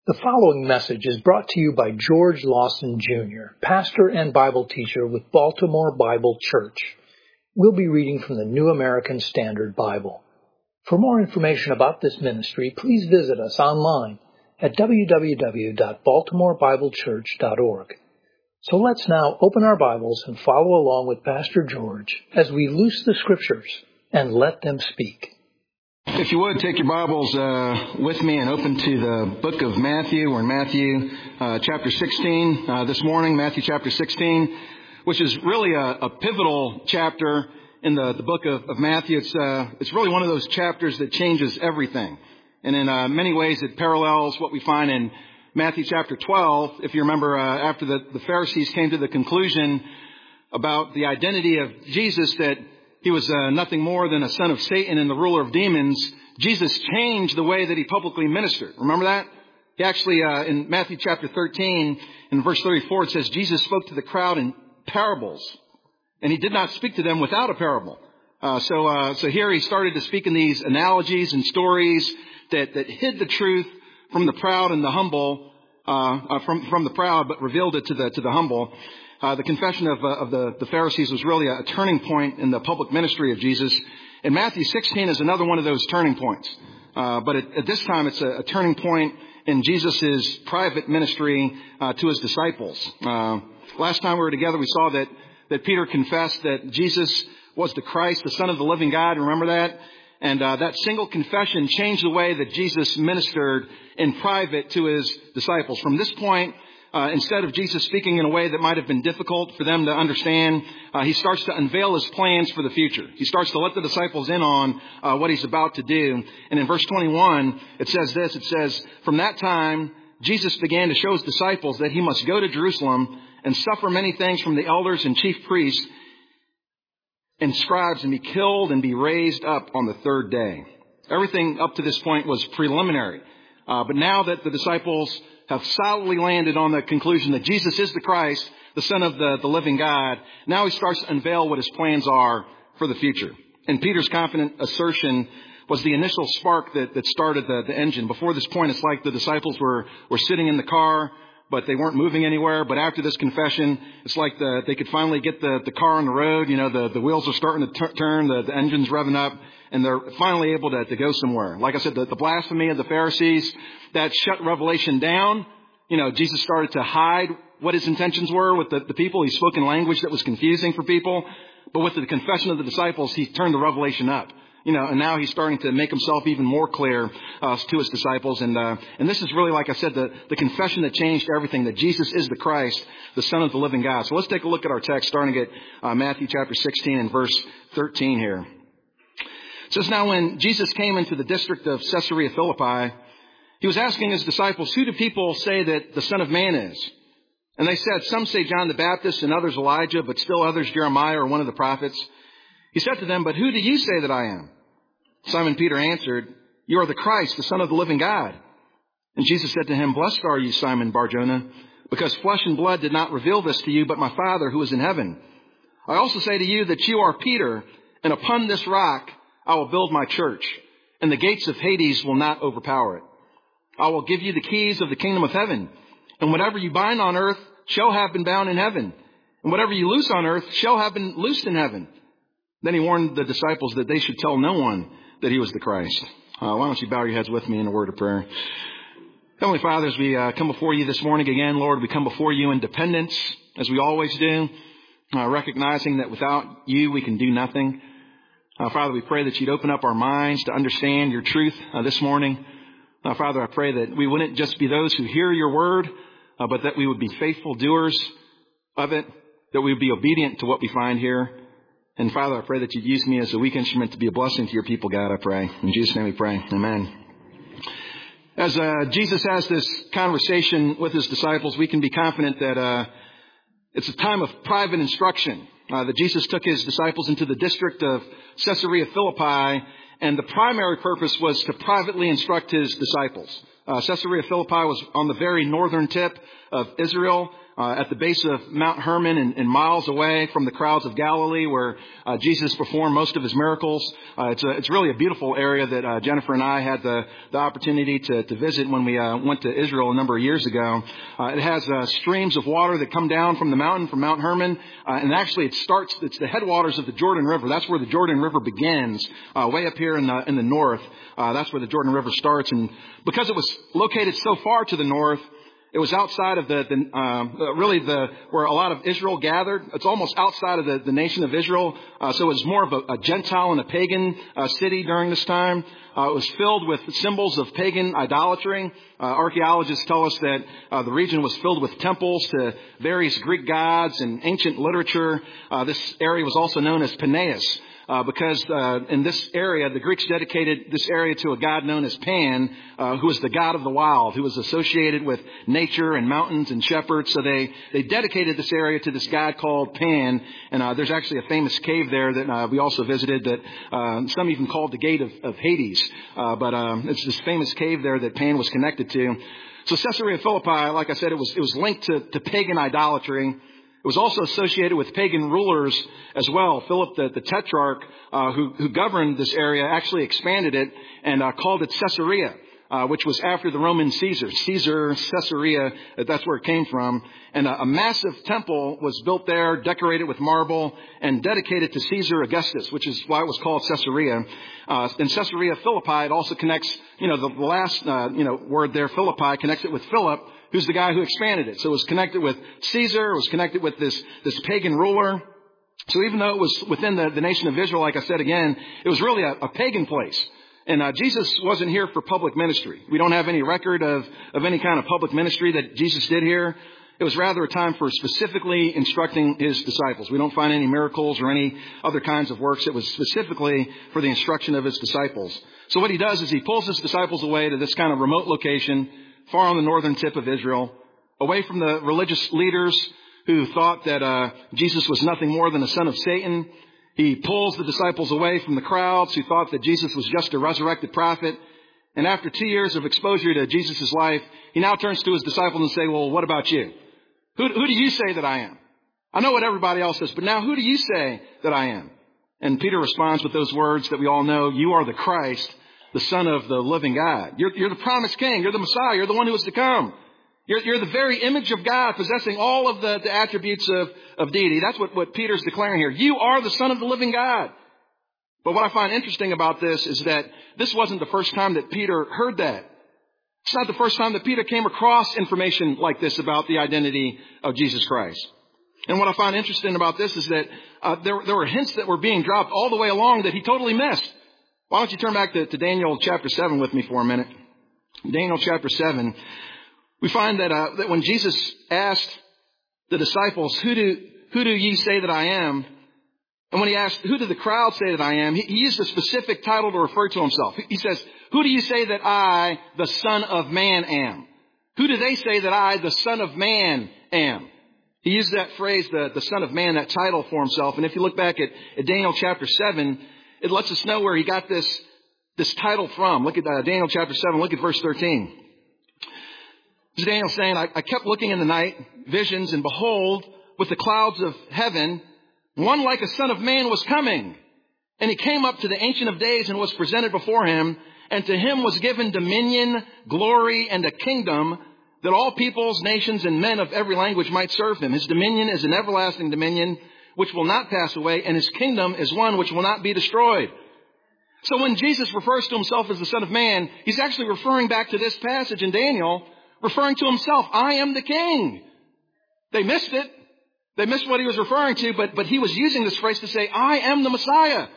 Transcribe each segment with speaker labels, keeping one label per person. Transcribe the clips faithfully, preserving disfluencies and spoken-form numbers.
Speaker 1: The following message is brought to you by George Lawson, Junior, pastor and Bible teacher with Baltimore Bible Church. We'll be reading from the New American Standard Bible. For more information about this ministry, please visit us online at w w w dot baltimore bible church dot org. So let's now open our Bibles and follow along with Pastor George as we loose the Scriptures and let them speak.
Speaker 2: If you would, take your Bibles uh, with me and open to the book of Matthew. We're in Matthew uh, chapter sixteen uh, this morning, Matthew chapter sixteen, which is really a, a pivotal chapter in the, the book of, of Matthew. It's uh, it's really one of those chapters that changes everything. And in uh, many ways, it parallels what we find in Matthew chapter twelve. If you remember, uh, after the, the Pharisees came to the conclusion about the identity of Jesus, that he was uh, nothing more than a son of Satan and the ruler of demons, Jesus changed the way that he publicly ministered. Remember that? He actually, uh, in Matthew chapter thirteen, in verse thirty-four, it says, Jesus spoke to the crowd in parables, and he did not speak to them without a parable. Uh, so, uh, so here he started to speak in these analogies and stories that, that hid the truth from the proud and the humble, uh, uh from, from the proud, but revealed it to the, to the humble. Uh, the confession of, uh, of the, the Pharisees was really a, a turning point in the public ministry of Jesus. And Matthew sixteen is another one of those turning points. Uh, but at, at this time, it's a, a turning point in Jesus' private ministry uh, to his disciples. Uh, last time we were together, we saw that, that Peter confessed that Jesus was the Christ, the Son of the living God. Remember that? And uh, that single confession changed the way that Jesus ministered in private to his disciples. From this point, Uh, instead of Jesus speaking in a way that might have been difficult for them to understand, uh, he starts to unveil his plans for the future. He starts to let the disciples in on uh, what he's about to do. And in verse twenty-one, it says this. It says, from that time, Jesus began to show his disciples that he must go to Jerusalem and suffer many things from the elders and chief priests and scribes and be killed and be raised up on the third day. Everything up to this point was preliminary. Uh, but now that the disciples have solidly landed on the conclusion that Jesus is the Christ, the Son of the, the living God, now he starts to unveil what his plans are for the future. And Peter's confident assertion was the initial spark that, that started the, the engine. Before this point, it's like the disciples were, were sitting in the car, but they weren't moving anywhere. But after this confession, it's like the, they could finally get the, the car on the road. You know, the, the wheels are starting to t- turn, the, the engine's revving up, and they're finally able to, to go somewhere. Like I said, the, the blasphemy of the Pharisees, that shut revelation down. You know, Jesus started to hide what his intentions were with the, the people. He spoke in language that was confusing for people. But with the confession of the disciples, he turned the revelation up. You know, and now he's starting to make himself even more clear uh, to his disciples. And uh, and this is really, like I said, the, the confession that changed everything, that Jesus is the Christ, the Son of the living God. So let's take a look at our text, starting at uh, Matthew chapter sixteen and verse thirteen here. It says, now when Jesus came into the district of Caesarea Philippi, he was asking his disciples, who do people say that the Son of Man is? And they said, some say John the Baptist and others Elijah, but still others Jeremiah or one of the prophets. He said to them, but who do you say that I am? Simon Peter answered, you are the Christ, the Son of the living God. And Jesus said to him, blessed are you, Simon Bar-Jonah, because flesh and blood did not reveal this to you, but my Father who is in heaven. I also say to you that you are Peter, and upon this rock I will build my church, and the gates of Hades will not overpower it. I will give you the keys of the kingdom of heaven, and whatever you bind on earth shall have been bound in heaven, and whatever you loose on earth shall have been loosed in heaven. Then he warned the disciples that they should tell no one that he was the Christ. Uh, why don't you bow your heads with me in a word of prayer. Heavenly Father, as we uh, come before you this morning again, Lord, we come before you in dependence, as we always do, uh, recognizing that without you we can do nothing. Uh, Father, we pray that you'd open up our minds to understand your truth uh, this morning. Uh, Father, I pray that we wouldn't just be those who hear your word, uh, but that we would be faithful doers of it, that we would be obedient to what we find here. And Father, I pray that you'd use me as a weak instrument to be a blessing to your people, God, I pray. In Jesus' name we pray. Amen. As uh, Jesus has this conversation with his disciples, we can be confident that uh, it's a time of private instruction. Uh, that Jesus took his disciples into the district of Caesarea Philippi, and the primary purpose was to privately instruct his disciples. Uh, Caesarea Philippi was on the very northern tip of Israel, uh, at the base of Mount Hermon and, and miles away from the crowds of Galilee where uh, Jesus performed most of his miracles. Uh, it's a, it's really a beautiful area that uh, Jennifer and I had the, the opportunity to, to visit when we uh, went to Israel a number of years ago. Uh, it has uh, streams of water that come down from the mountain, from Mount Hermon, uh, and actually it starts, it's the headwaters of the Jordan River. That's where the Jordan River begins, uh, way up here in the, in the north. Uh, that's where the Jordan River starts. And because it was located so far to the north, it was outside of the, the um, really the where a lot of Israel gathered. It's almost outside of the, the nation of Israel. Uh, so it was more of a, a Gentile and a pagan uh, city during this time. Uh, it was filled with symbols of pagan idolatry. Uh, archaeologists tell us that uh, the region was filled with temples to various Greek gods and ancient literature. Uh, this area was also known as Peneus. Uh, because uh, in this area, the Greeks dedicated this area to a god known as Pan, uh, who was the god of the wild, who was associated with nature and mountains and shepherds. So they, they dedicated this area to this god called Pan. And uh, there's actually a famous cave there that uh, we also visited that uh, some even called the Gate of, of Hades. Uh, but um, it's this famous cave there that Pan was connected to. So Caesarea Philippi, like I said, it was it was linked to, to pagan idolatry. It was also associated with pagan rulers as well. Philip, the, the tetrarch, uh, who, who governed this area, actually expanded it and uh, called it Caesarea, uh, which was after the Roman Caesar. Caesar, Caesarea, that's where it came from. And a, a massive temple was built there, decorated with marble, and dedicated to Caesar Augustus, which is why it was called Caesarea. Uh, in Caesarea Philippi, it also connects, you know, the, the last, uh, you know, word there, Philippi, connects it with Philip, who's the guy who expanded it. So it was connected with Caesar. It was connected with this, this pagan ruler. So even though it was within the, the nation of Israel, like I said again, it was really a, a pagan place. And uh, Jesus wasn't here for public ministry. We don't have any record of, of any kind of public ministry that Jesus did here. It was rather a time for specifically instructing his disciples. We don't find any miracles or any other kinds of works. It was specifically for the instruction of his disciples. So what he does is he pulls his disciples away to this kind of remote location, far on the northern tip of Israel, away from the religious leaders who thought that uh, Jesus was nothing more than a son of Satan. He pulls the disciples away from the crowds who thought that Jesus was just a resurrected prophet. And after two years of exposure to Jesus' life, he now turns to his disciples and says, well, what about you? Who, who do you say that I am? I know what everybody else says, but now who do you say that I am? And Peter responds with those words that we all know, you are the Christ, the Son of the living God. You're, you're the promised King. You're the Messiah. You're the one who is to come. You're, you're the very image of God, possessing all of the, the attributes of, of deity. That's what, what Peter's declaring here. You are the Son of the living God. But what I find interesting about this is that this wasn't the first time that Peter heard that. It's not the first time that Peter came across information like this about the identity of Jesus Christ. And what I find interesting about this is that uh, there, there were hints that were being dropped all the way along that he totally missed. Why don't you turn back to, to Daniel chapter seven with me for a minute? Daniel chapter seven. We find that, uh, that when Jesus asked the disciples, who do, who do ye say that I am? And when he asked, who do the crowd say that I am? He, he used a specific title to refer to himself. He says, who do you say that I, the Son of Man, am? Who do they say that I, the Son of Man, am? He used that phrase, the, the Son of Man, that title for himself. And if you look back at, at Daniel chapter seven, it lets us know where he got this, this title from. Look at uh, Daniel chapter seven. Look at verse thirteen. This is Daniel saying, I, I kept looking in the night, visions, and behold, with the clouds of heaven, one like a son of man was coming. And he came up to the Ancient of Days and was presented before him. And to him was given dominion, glory, and a kingdom, that all peoples, nations, and men of every language might serve him. His dominion is an everlasting dominion, which will not pass away, and his kingdom is one which will not be destroyed. So when Jesus refers to himself as the Son of Man, he's actually referring back to this passage in Daniel, referring to himself. I am the King. They missed it. They missed what he was referring to, but, but he was using this phrase to say, I am the Messiah.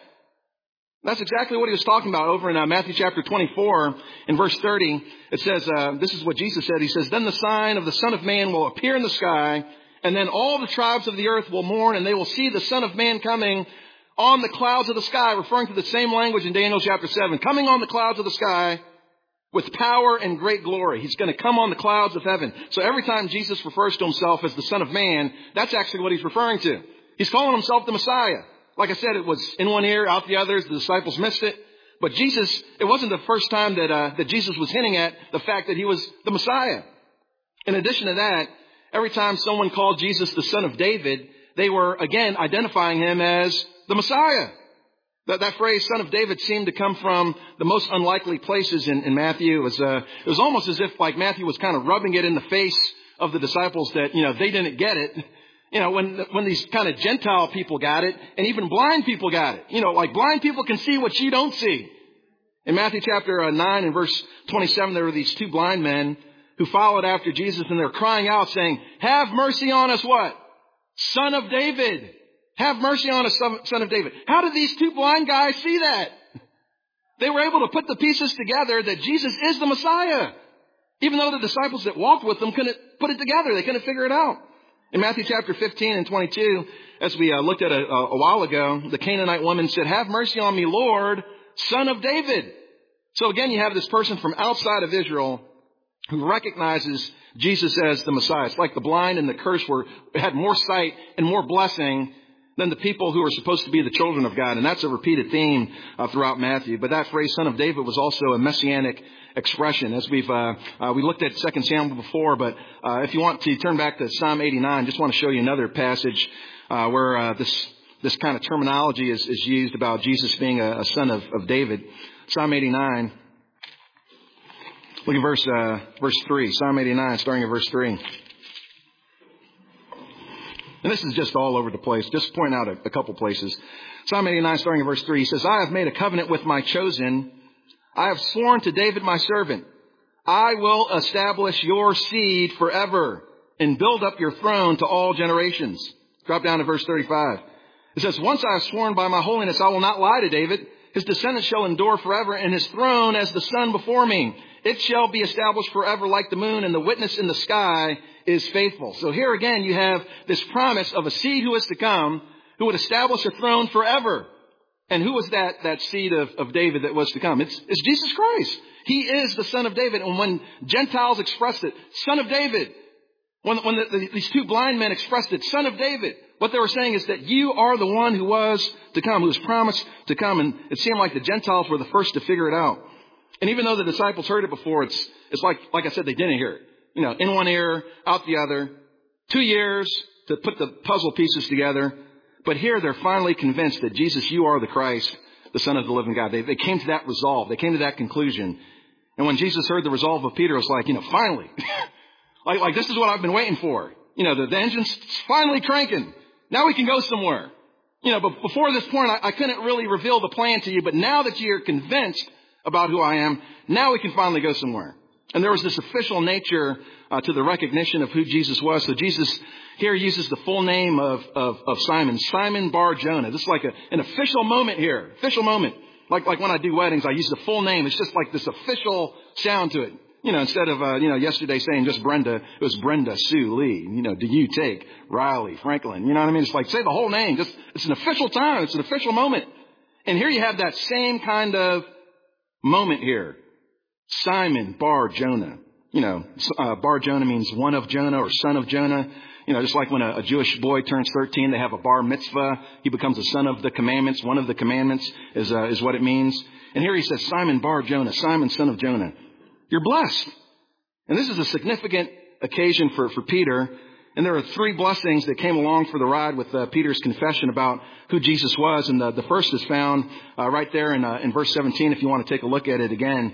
Speaker 2: That's exactly what he was talking about over in uh, Matthew chapter twenty-four in verse thirty. It says, uh, this is what Jesus said. He says, then the sign of the Son of Man will appear in the sky, and then all the tribes of the earth will mourn, and they will see the Son of Man coming on the clouds of the sky, referring to the same language in Daniel chapter seven, coming on the clouds of the sky with power and great glory. He's going to come on the clouds of heaven. So every time Jesus refers to himself as the Son of Man, that's actually what he's referring to. He's calling himself the Messiah. Like I said, it was in one ear, out the others. The disciples missed it. But Jesus, it wasn't the first time that, uh, that Jesus was hinting at the fact that he was the Messiah. In addition to that, every time someone called Jesus the Son of David, they were, again, identifying him as the Messiah. That, that phrase, Son of David, seemed to come from the most unlikely places in, in Matthew. It was, uh, it was almost as if, like, Matthew was kind of rubbing it in the face of the disciples that, you know, they didn't get it. You know, when, when these kind of Gentile people got it, and even blind people got it. You know, like, blind people can see what you don't see. In Matthew chapter nine and verse twenty-seven, there were these two blind men who followed after Jesus, and they're crying out saying, "Have mercy on us," what? "Son of David. Have mercy on us, Son of David." How did these two blind guys see that? They were able to put the pieces together that Jesus is the Messiah. Even though the disciples that walked with them couldn't put it together. They couldn't figure it out. In Matthew chapter fifteen and twenty-two, as we uh, looked at a, a while ago, the Canaanite woman said, "Have mercy on me, Lord, Son of David." So again, you have this person from outside of Israel who recognizes Jesus as the Messiah. It's like the blind and the cursed were had more sight and more blessing than the people who are supposed to be the children of God. And that's a repeated theme uh, throughout Matthew. But that phrase, Son of David, was also a messianic expression. As we've uh, uh, we looked at Second Samuel before, but uh, if you want to turn back to Psalm eighty-nine, just want to show you another passage uh, where uh, this this kind of terminology is, is used about Jesus being a, a son of, of David. Psalm eighty-nine. Look at verse uh, verse three. Psalm eighty-nine, starting at verse three. And this is just all over the place. Just point out a, a couple places. Psalm eighty-nine, starting at verse three, he says, "I have made a covenant with my chosen. I have sworn to David my servant. I will establish your seed forever and build up your throne to all generations." Drop down to verse thirty-five. It says, "Once I have sworn by my holiness, I will not lie to David. His descendants shall endure forever, and his throne as the sun before me. It shall be established forever like the moon, and the witness in the sky is faithful." So here again, you have this promise of a seed who is to come, who would establish a throne forever. And who was that, that seed of, of David that was to come? It's, it's Jesus Christ. He is the Son of David. And when Gentiles expressed it, Son of David, when, when the, the, these two blind men expressed it, Son of David, what they were saying is that you are the one who was to come, who was promised to come. And it seemed like the Gentiles were the first to figure it out. And even though the disciples heard it before, it's, it's like, like I said, they didn't hear it. You know, in one ear, out the other. Two years to put the puzzle pieces together. But here they're finally convinced that Jesus, you are the Christ, the Son of the living God. They, they came to that resolve. They came to that conclusion. And when Jesus heard the resolve of Peter, it was like, you know, finally. like, like this is what I've been waiting for. You know, the, the engine's finally cranking. Now we can go somewhere. You know, but before this point, I, I couldn't really reveal the plan to you. But now that you're convinced about who I am, now we can finally go somewhere. And there was this official nature uh, to the recognition of who Jesus was. So Jesus here uses the full name of, of, of Simon, Simon Bar Jonah. This is like a, an official moment here, official moment. Like, like when I do weddings, I use the full name. It's just like this official sound to it. You know, instead of, uh, you know, yesterday saying just Brenda, it was Brenda Sue Lee. You know, do you take Riley Franklin? You know what I mean? It's like, say the whole name. Just, it's an official time. It's an official moment. And here you have that same kind of moment here. Simon Bar Jonah. You know, uh, Bar Jonah means one of Jonah or son of Jonah. You know, just like when a, a Jewish boy turns thirteen, they have a bar mitzvah. He becomes a son of the commandments. One of the commandments is, uh, is what it means. And here he says, Simon Bar Jonah, Simon, son of Jonah. You're blessed. And this is a significant occasion for, for Peter. And there are three blessings that came along for the ride with uh, Peter's confession about who Jesus was. And the, the first is found uh, right there in, uh, in verse seventeen, if you want to take a look at it again.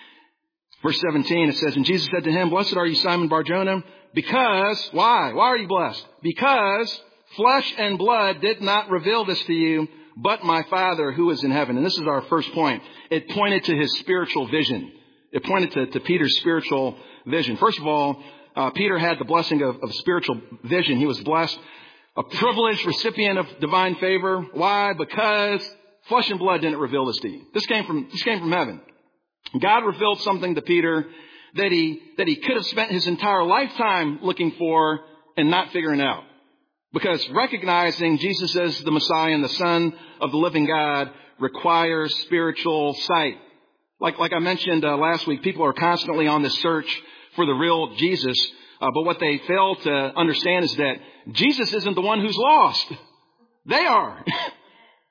Speaker 2: Verse seventeen, it says, "And Jesus said to him, Blessed are you, Simon Bar-Jonah, because," why? Why are you blessed? "Because flesh and blood did not reveal this to you, but my Father who is in heaven." And this is our first point. It pointed to his spiritual vision. It pointed to, to Peter's spiritual vision. First of all, uh, Peter had the blessing of, of spiritual vision. He was blessed, a privileged recipient of divine favor. Why? Because flesh and blood didn't reveal this to you. This came from, this came from heaven. God revealed something to Peter that he, that he could have spent his entire lifetime looking for and not figuring out. Because recognizing Jesus as the Messiah and the Son of the living God requires spiritual sight. Like, like I mentioned uh, last week, people are constantly on this search for the real Jesus. Uh, but what they fail to understand is that Jesus isn't the one who's lost. They are.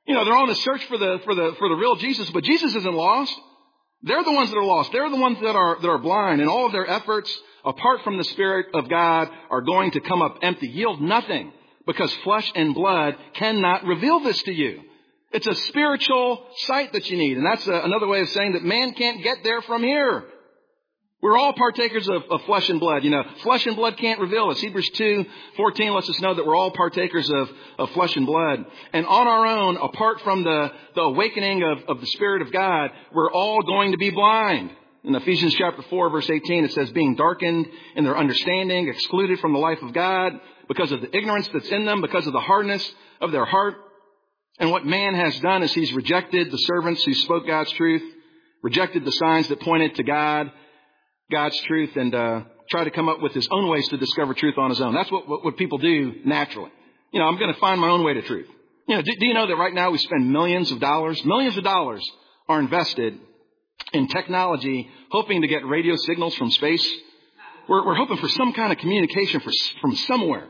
Speaker 2: You know, they're on a search for the, for the, for the real Jesus, but Jesus isn't lost. They're the ones that are lost. They're the ones that are, that are blind, and all of their efforts apart from the Spirit of God are going to come up empty, yield nothing, because flesh and blood cannot reveal this to you. It's a spiritual sight that you need. And that's a, another way of saying that man can't get there from here. We're all partakers of, of flesh and blood. You know, flesh and blood can't reveal us. Hebrews two fourteen lets us know that we're all partakers of, of flesh and blood. And on our own, apart from the, the awakening of, of the Spirit of God, we're all going to be blind. In Ephesians chapter four, verse eighteen, it says, being darkened in their understanding, excluded from the life of God because of the ignorance that's in them, because of the hardness of their heart. And what man has done is he's rejected the servants who spoke God's truth, rejected the signs that pointed to God, God's truth, and uh try to come up with his own ways to discover truth on his own. That's what, what, what people do naturally. You know, I'm going to find my own way to truth. You know, do, do you know that right now we spend millions of dollars, millions of dollars are invested in technology, hoping to get radio signals from space? We're, we're hoping for some kind of communication for, from somewhere.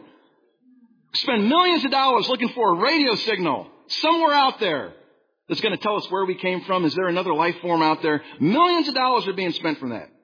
Speaker 2: We spend millions of dollars looking for a radio signal somewhere out there that's going to tell us where we came from. Is there another life form out there? Millions of dollars are being spent from that.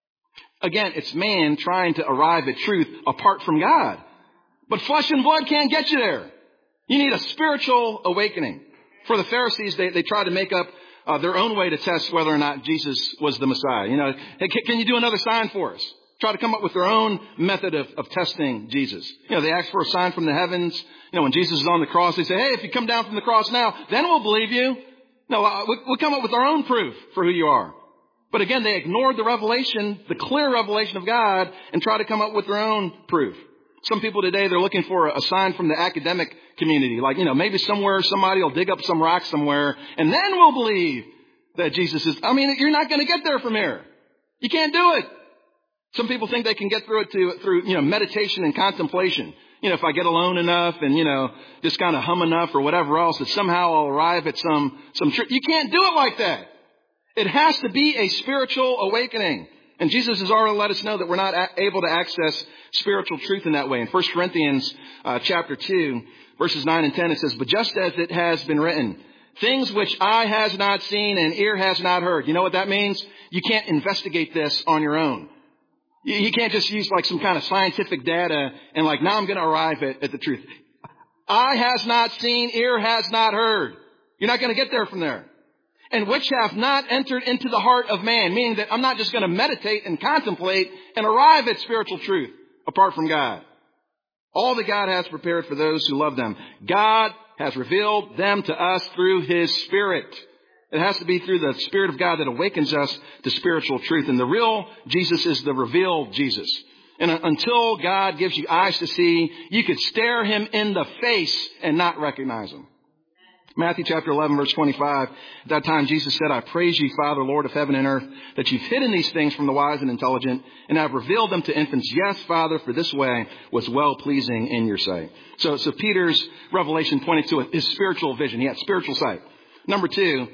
Speaker 2: Again, it's man trying to arrive at truth apart from God. But flesh and blood can't get you there. You need a spiritual awakening. For the Pharisees, they, they tried to make up uh, their own way to test whether or not Jesus was the Messiah. You know, hey, can, can you do another sign for us? Try to come up with their own method of, of testing Jesus. You know, they ask for a sign from the heavens. You know, when Jesus is on the cross, they say, hey, if you come down from the cross now, then we'll believe you. No, uh, we, we'll come up with our own proof for who you are. But again, they ignored the revelation, the clear revelation of God, and try to come up with their own proof. Some people today, they're looking for a sign from the academic community. Like, you know, maybe somewhere somebody will dig up some rock somewhere, and then we'll believe that Jesus is. I mean, you're not going to get there from here. You can't do it. Some people think they can get through it to, through, you know, meditation and contemplation. You know, if I get alone enough and, you know, just kind of hum enough or whatever else, that somehow I'll arrive at some, some truth. You can't do it like that. It has to be a spiritual awakening. And Jesus has already let us know that we're not a- able to access spiritual truth in that way. In First Corinthians uh, chapter two, verses nine and ten, it says, but just as it has been written, things which eye has not seen and ear has not heard. You know what that means? You can't investigate this on your own. You, you can't just use like some kind of scientific data and like, now I'm going to arrive at, at the truth. Eye has not seen, ear has not heard. You're not going to get there from there. And which have not entered into the heart of man, meaning that I'm not just going to meditate and contemplate and arrive at spiritual truth apart from God. All that God has prepared for those who love them. God has revealed them to us through His Spirit. It has to be through the Spirit of God that awakens us to spiritual truth. And the real Jesus is the revealed Jesus. And until God gives you eyes to see, you could stare Him in the face and not recognize Him. Matthew chapter eleven, verse twenty-five. At that time, Jesus said, I praise you, Father, Lord of heaven and earth, that you've hidden these things from the wise and intelligent, and have revealed them to infants. Yes, Father, for this way was well-pleasing in your sight. So, so Peter's revelation pointed to his spiritual vision. He had spiritual sight. Number two,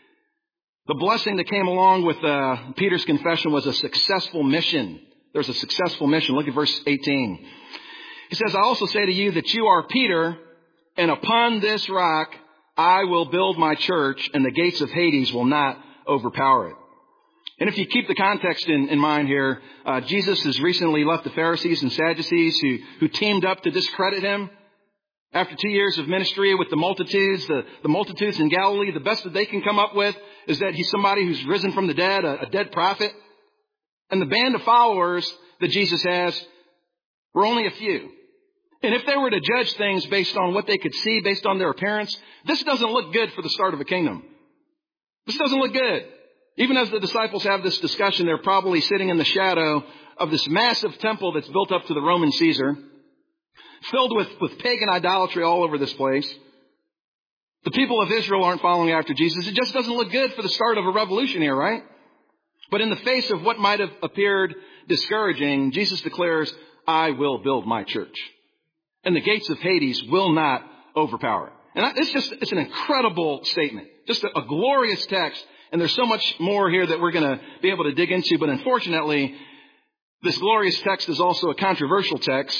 Speaker 2: the blessing that came along with uh, Peter's confession was a successful mission. There's a successful mission. Look at verse eighteen. He says, I also say to you that you are Peter, and upon this rock I will build my church, and the gates of Hades will not overpower it. And if you keep the context in, in mind here, uh, Jesus has recently left the Pharisees and Sadducees who, who teamed up to discredit him. After two years of ministry with the multitudes, the, the multitudes in Galilee, the best that they can come up with is that he's somebody who's risen from the dead, a, a dead prophet. And the band of followers that Jesus has were only a few. And if they were to judge things based on what they could see, based on their appearance, this doesn't look good for the start of a kingdom. This doesn't look good. Even as the disciples have this discussion, they're probably sitting in the shadow of this massive temple that's built up to the Roman Caesar, filled with, with pagan idolatry all over this place. The people of Israel aren't following after Jesus. It just doesn't look good for the start of a revolution here, right? But in the face of what might have appeared discouraging, Jesus declares, I will build my church, and the gates of Hades will not overpower it. And it's just, it's an incredible statement. Just a, a glorious text. And there's so much more here that we're going to be able to dig into. But unfortunately, this glorious text is also a controversial text.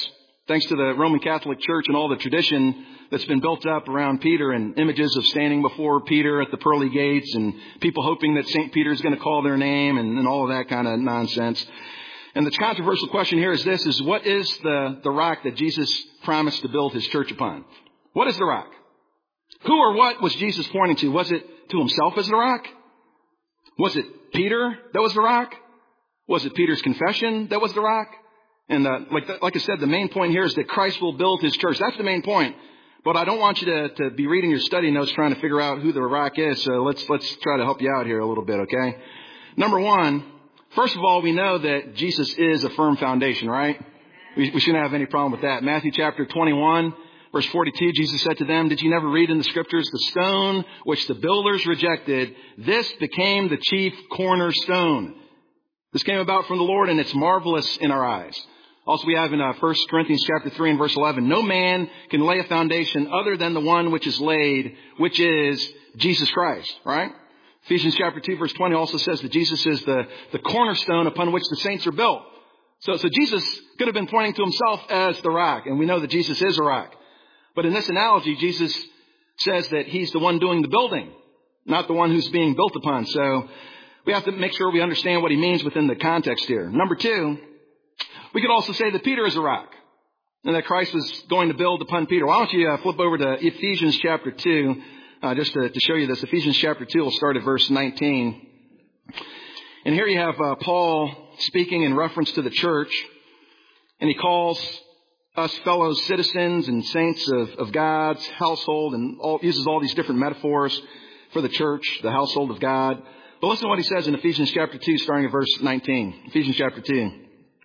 Speaker 2: thanks to the Roman Catholic Church and all the tradition that's been built up around Peter and images of standing before Peter at the pearly gates and people hoping that Saint Peter's going to call their name and, and all of that kind of nonsense. And the controversial question here is this, is what is the, the rock that Jesus promised to build his church upon? What is the rock? Who or what was Jesus pointing to? Was it to himself as the rock? Was it Peter that was the rock? Was it Peter's confession that was the rock? And uh, like the, like I said, the main point here is that Christ will build his church. That's the main point. But I don't want you to, to be reading your study notes trying to figure out who the rock is. So let's let's try to help you out here a little bit, okay? Number one, first of all, we know that Jesus is a firm foundation, right? We, we shouldn't have any problem with that. Matthew chapter twenty-one, verse forty-two, Jesus said to them, did you never read in the scriptures, the stone which the builders rejected, this became the chief cornerstone. This came about from the Lord, and it's marvelous in our eyes. Also, we have in uh, First Corinthians chapter three and verse eleven, no man can lay a foundation other than the one which is laid, which is Jesus Christ, right? Ephesians chapter two verse twenty also says that Jesus is the, the cornerstone upon which the saints are built. So, so Jesus could have been pointing to himself as the rock, and we know that Jesus is a rock. But in this analogy, Jesus says that he's the one doing the building, not the one who's being built upon. So we have to make sure we understand what he means within the context here. Number two, we could also say that Peter is a rock and that Christ was going to build upon Peter. Why don't you uh, flip over to Ephesians chapter two, uh, just to, to show you this. Ephesians chapter two, we'll start at verse nineteen. And here you have uh, Paul speaking in reference to the church, and he calls us fellow citizens and saints of, of God's household, and all, uses all these different metaphors for the church, the household of God. But listen to what he says in Ephesians chapter two, starting at verse nineteen. Ephesians chapter two.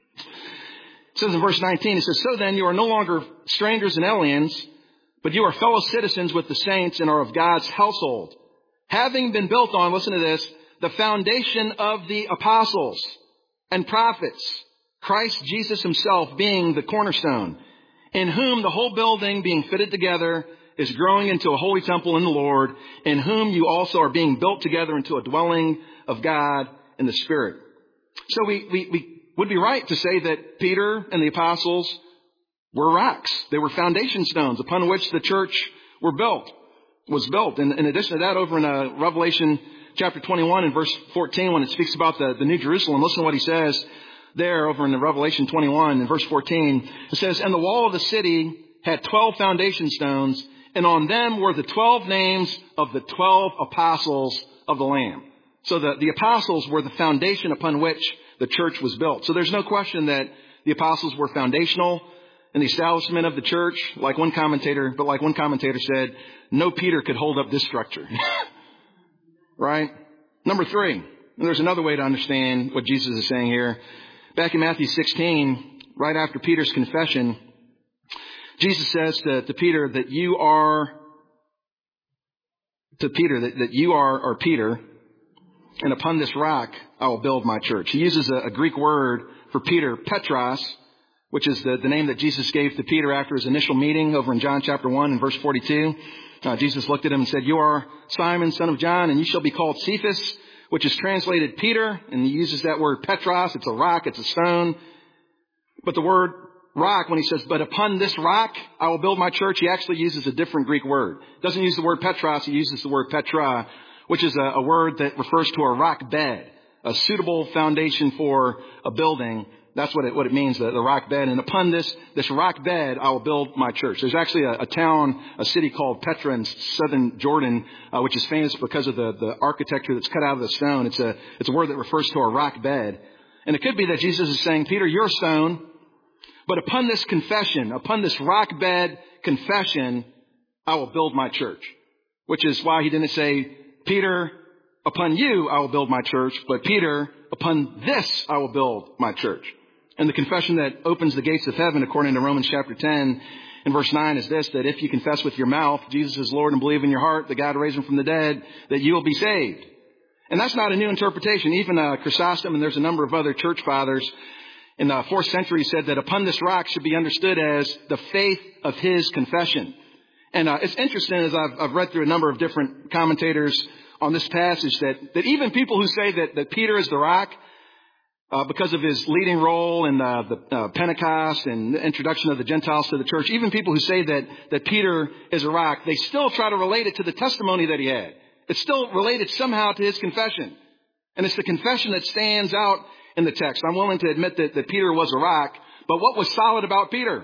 Speaker 2: It says in verse nineteen, it says, so then you are no longer strangers and aliens, but you are fellow citizens with the saints and are of God's household, having been built on, listen to this, the foundation of the apostles and prophets, Christ Jesus himself being the cornerstone, in whom the whole building being fitted together is growing into a holy temple in the Lord, in whom you also are being built together into a dwelling of God in the Spirit. So we, we, we would be right to say that Peter and the apostles were rocks. They were foundation stones upon which the church were built, was built. And in addition to that, over in uh, Revelation chapter twenty-one and verse fourteen, when it speaks about the, the New Jerusalem, listen to what he says there over in the Revelation twenty-one and verse fourteen. It says, and the wall of the city had twelve foundation stones, and on them were the twelve names of the twelve apostles of the Lamb. So the, the apostles were the foundation upon which the church was built. So there's no question that the apostles were foundational in the establishment of the church. Like one commentator, but like one commentator said, no Peter could hold up this structure. Right? Number three, and there's another way to understand what Jesus is saying here. Back in Matthew sixteen, right after Peter's confession, Jesus says to, to Peter that you are, to Peter, that, that you are, are Peter, and upon this rock I will build my church. He uses a, a Greek word for Peter, Petros, which is the, the name that Jesus gave to Peter after his initial meeting over in John chapter one and verse forty-two. Uh, Jesus looked at him and said, you are Simon, son of John, and you shall be called Cephas, which is translated Peter. And he uses that word Petros. It's a rock. It's a stone. But the word rock, when he says, but upon this rock I will build my church, he actually uses a different Greek word. He doesn't use the word Petros. He uses the word Petra, which is a, a word that refers to a rock bed, a suitable foundation for a building. That's what it, what it means, the, the rock bed. And upon this, this rock bed, I will build my church. There's actually a, a town, a city called Petra in southern Jordan, uh, which is famous because of the, the architecture that's cut out of the stone. It's a, it's a word that refers to a rock bed. And it could be that Jesus is saying, Peter, you're a stone, but upon this confession, upon this rock bed confession, I will build my church. Which is why he didn't say, Peter, upon you I will build my church, but Peter, upon this I will build my church. And the confession that opens the gates of heaven, according to Romans chapter ten and verse nine, is this, that if you confess with your mouth Jesus is Lord and believe in your heart that God raised him from the dead, that you will be saved. And that's not a new interpretation. Even uh, Chrysostom, and there's a number of other church fathers in the fourth century, said that upon this rock should be understood as the faith of his confession. And uh, it's interesting, as I've, I've read through a number of different commentators on this passage, that, that even people who say that, that Peter is the rock, uh, because of his leading role in uh, the uh, Pentecost and the introduction of the Gentiles to the church. Even people who say that, that Peter is a rock, they still try to relate it to the testimony that he had. It's still related somehow to his confession. And it's the confession that stands out in the text. I'm willing to admit that, that Peter was a rock, but what was solid about Peter?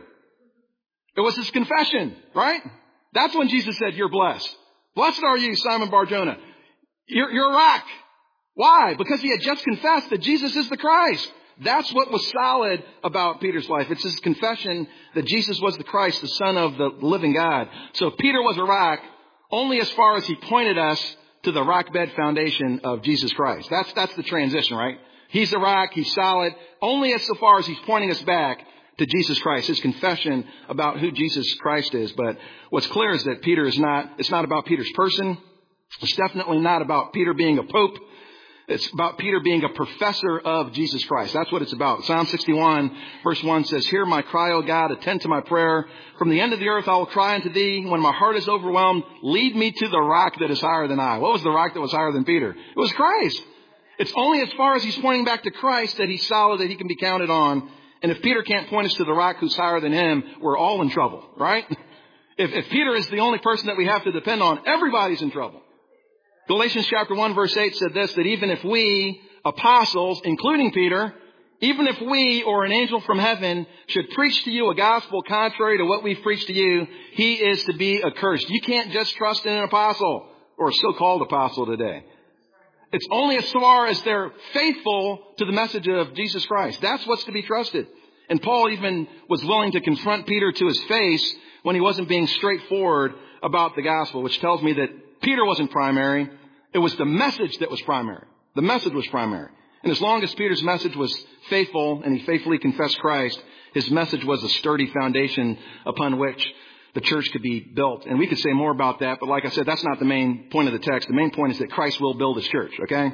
Speaker 2: It was his confession, right? That's when Jesus said, you're blessed. Blessed are you, Simon Bar-Jonah. You're, you're a rock. Why? Because he had just confessed that Jesus is the Christ. That's what was solid about Peter's life. It's his confession that Jesus was the Christ, the Son of the living God. So Peter was a rock only as far as he pointed us to the rock bed foundation of Jesus Christ. That's, that's the transition, right? He's a rock. He's solid only as so far as he's pointing us back to Jesus Christ, his confession about who Jesus Christ is. But what's clear is that Peter is not, it's not about Peter's person. It's definitely not about Peter being a pope. It's about Peter being a professor of Jesus Christ. That's what it's about. Psalm sixty-one verse one says, hear my cry, O God, attend to my prayer. From the end of the earth I will cry unto thee. When my heart is overwhelmed, lead me to the rock that is higher than I. What was the rock that was higher than Peter? It was Christ. It's only as far as he's pointing back to Christ that he's solid, that he can be counted on. And if Peter can't point us to the rock who's higher than him, we're all in trouble, right? If, if Peter is the only person that we have to depend on, everybody's in trouble. Galatians chapter one verse eight said this, that even if we, apostles, including Peter, even if we or an angel from heaven should preach to you a gospel contrary to what we've preached to you, he is to be accursed. You can't just trust in an apostle or a so-called apostle today. It's only as far as they're faithful to the message of Jesus Christ. That's what's to be trusted. And Paul even was willing to confront Peter to his face when he wasn't being straightforward about the gospel, which tells me that Peter wasn't primary. It was the message that was primary. The message was primary. And as long as Peter's message was faithful and he faithfully confessed Christ, his message was a sturdy foundation upon which the church could be built. And we could say more about that, but like I said, that's not the main point of the text. The main point is that Christ will build his church, okay?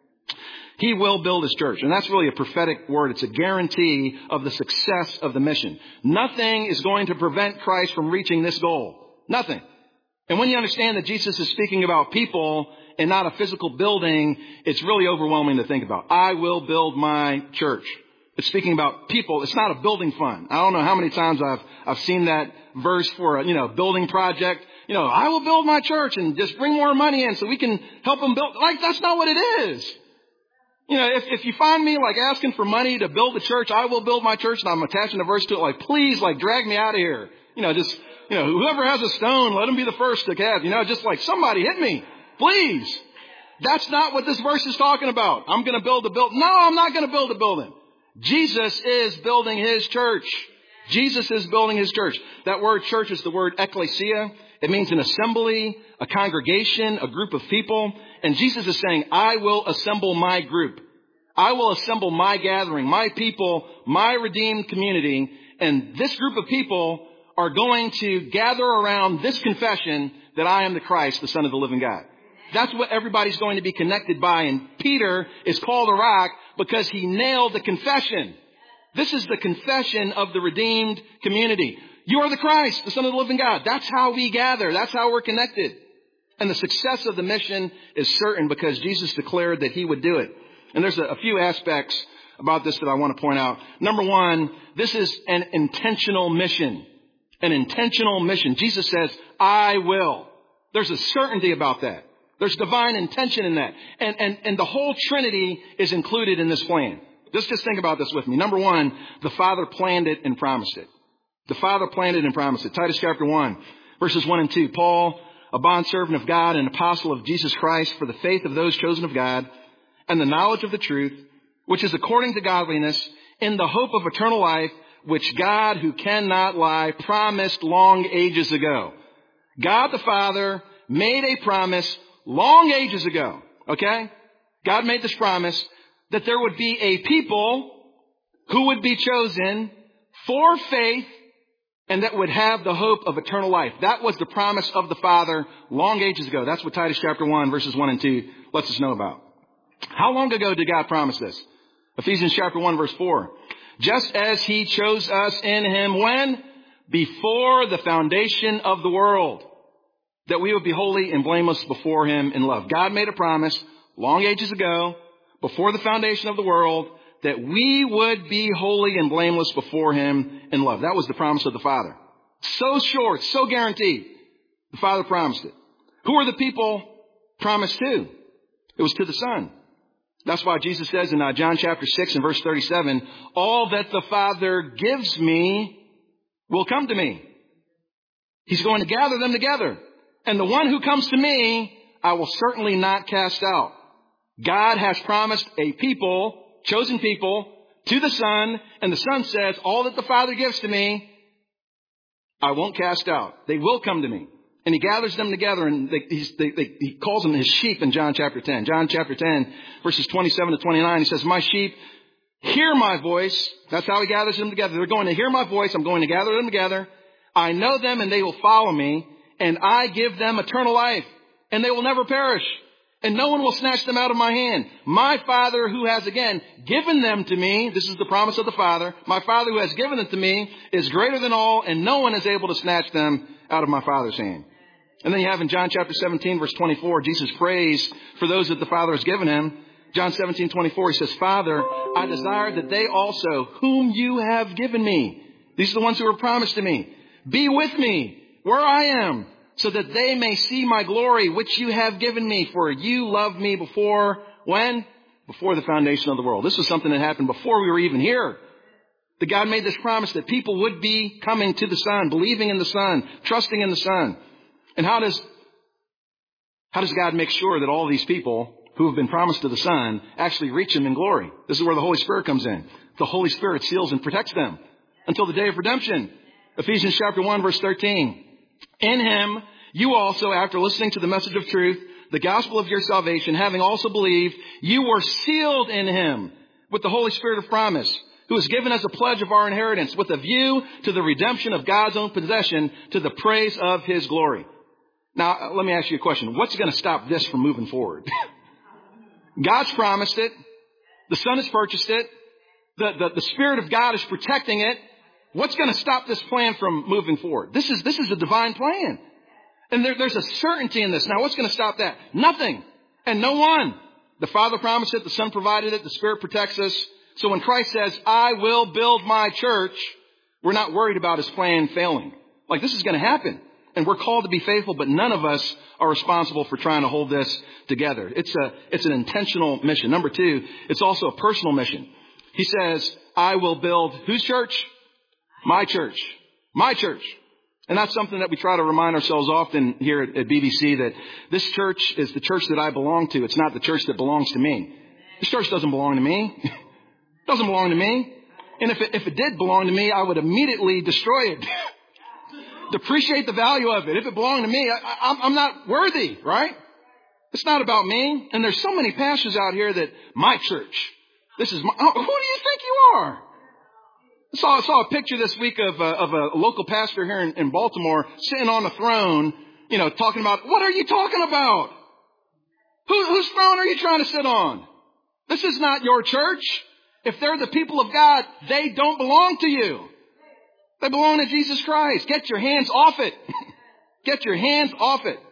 Speaker 2: He will build his church. And that's really a prophetic word. It's a guarantee of the success of the mission. Nothing is going to prevent Christ from reaching this goal. Nothing. And when you understand that Jesus is speaking about people and not a physical building, it's really overwhelming to think about. I will build my church. It's speaking about people. It's not a building fund. I don't know how many times I've I've seen that verse for a, you know, building project. You know, I will build my church and just bring more money in so we can help them build. Like, that's not what it is. You know, if, if you find me like asking for money to build a church, I will build my church, and I'm attaching a verse to it, like, please, like, drag me out of here. You know, just, you know, whoever has a stone, let him be the first to cast. You know, just like, somebody hit me, please. That's not what this verse is talking about. I'm going to build a building. No, I'm not going to build a building. Jesus is building his church. Jesus is building his church. That word church is the word ecclesia. It means an assembly, a congregation, a group of people. And Jesus is saying, I will assemble my group. I will assemble my gathering, my people, my redeemed community. And this group of people are going to gather around this confession that I am the Christ, the Son of the living God. That's what everybody's going to be connected by. And Peter is called a rock because he nailed the confession. This is the confession of the redeemed community. You are the Christ, the Son of the living God. That's how we gather. That's how we're connected. And the success of the mission is certain because Jesus declared that he would do it. And there's a, a few aspects about this that I want to point out. Number one, this is an intentional mission. An intentional mission. Jesus says, I will. There's a certainty about that. There's divine intention in that. And, and, and the whole Trinity is included in this plan. Just, just think about this with me. Number one, the Father planned it and promised it. The Father planned it and promised it. Titus chapter one, verses one and two. Paul, a bondservant of God and apostle of Jesus Christ, for the faith of those chosen of God and the knowledge of the truth, which is according to godliness, in the hope of eternal life, which God, who cannot lie, promised long ages ago. God the Father made a promise long ages ago, okay? God made this promise that there would be a people who would be chosen for faith and that would have the hope of eternal life. That was the promise of the Father long ages ago. That's what Titus chapter one, verses one and two lets us know about. How long ago did God promise this? Ephesians chapter one, verse four. Just as he chose us in him when? Before the foundation of the world, that we would be holy and blameless before him in love. God made a promise long ages ago, before the foundation of the world, that we would be holy and blameless before him in love. That was the promise of the Father. So sure, so guaranteed. The Father promised it. Who are the people promised to? It was to the Son. That's why Jesus says in uh, John chapter six and verse thirty-seven, all that the Father gives me will come to me. He's going to gather them together. And the one who comes to me, I will certainly not cast out. God has promised a people, chosen people, to the Son. And the Son says, all that the Father gives to me, I won't cast out. They will come to me. And he gathers them together, and they, he's, they, they, he calls them his sheep in John chapter ten. John chapter ten, verses twenty-seven to twenty-nine, he says, my sheep hear my voice. That's how he gathers them together. They're going to hear my voice. I'm going to gather them together. I know them, and they will follow me. And I give them eternal life, and they will never perish. And no one will snatch them out of my hand. My Father who has, again, given them to me, this is the promise of the Father, my Father who has given them to me is greater than all, and no one is able to snatch them out of my Father's hand. And then you have in John chapter seventeen, verse twenty-four, Jesus prays for those that the Father has given him. John seventeen, twenty-four, he says, Father, I desire that they also, whom you have given me, these are the ones who were promised to me, be with me where I am, so that they may see my glory, which you have given me. For you loved me before, when? Before the foundation of the world. This was something that happened before we were even here. That God made this promise that people would be coming to the Son, believing in the Son, trusting in the Son. And how does, how does God make sure that all these people who have been promised to the Son actually reach him in glory? This is where the Holy Spirit comes in. The Holy Spirit seals and protects them until the day of redemption. Ephesians chapter one, verse thirteen. In him, you also, after listening to the message of truth, the gospel of your salvation, having also believed, you were sealed in him with the Holy Spirit of promise, who is given as a pledge of our inheritance, with a view to the redemption of God's own possession, to the praise of his glory. Now, let me ask you a question. What's going to stop this from moving forward? God's promised it. The Son has purchased it. The, the, the Spirit of God is protecting it. What's going to stop this plan from moving forward? This is, this is a divine plan. And there, there's a certainty in this. Now, what's going to stop that? Nothing. And no one. The Father promised it. The Son provided it. The Spirit protects us. So when Christ says, I will build my church, we're not worried about his plan failing. Like, this is going to happen. And we're called to be faithful, but none of us are responsible for trying to hold this together. It's a, it's an intentional mission. Number two, it's also a personal mission. He says, I will build whose church? My church. My church. And that's something that we try to remind ourselves often here at, at B B C, that this church is the church that I belong to. It's not the church that belongs to me. This church doesn't belong to me. It doesn't belong to me. And if it, if it did belong to me, I would immediately destroy it. Depreciate the value of it. If it belonged to me, I, I'm, I'm not worthy, right? It's not about me. And there's so many pastors out here that, my church, this is my, oh, who do you think you are? I saw, I saw a picture this week of a, of a local pastor here in, in Baltimore sitting on a throne, you know, talking about, what are you talking about? Who, whose throne are you trying to sit on? This is not your church. If they're the people of God, they don't belong to you. They belong to Jesus Christ. Get your hands off it. Get your hands off it.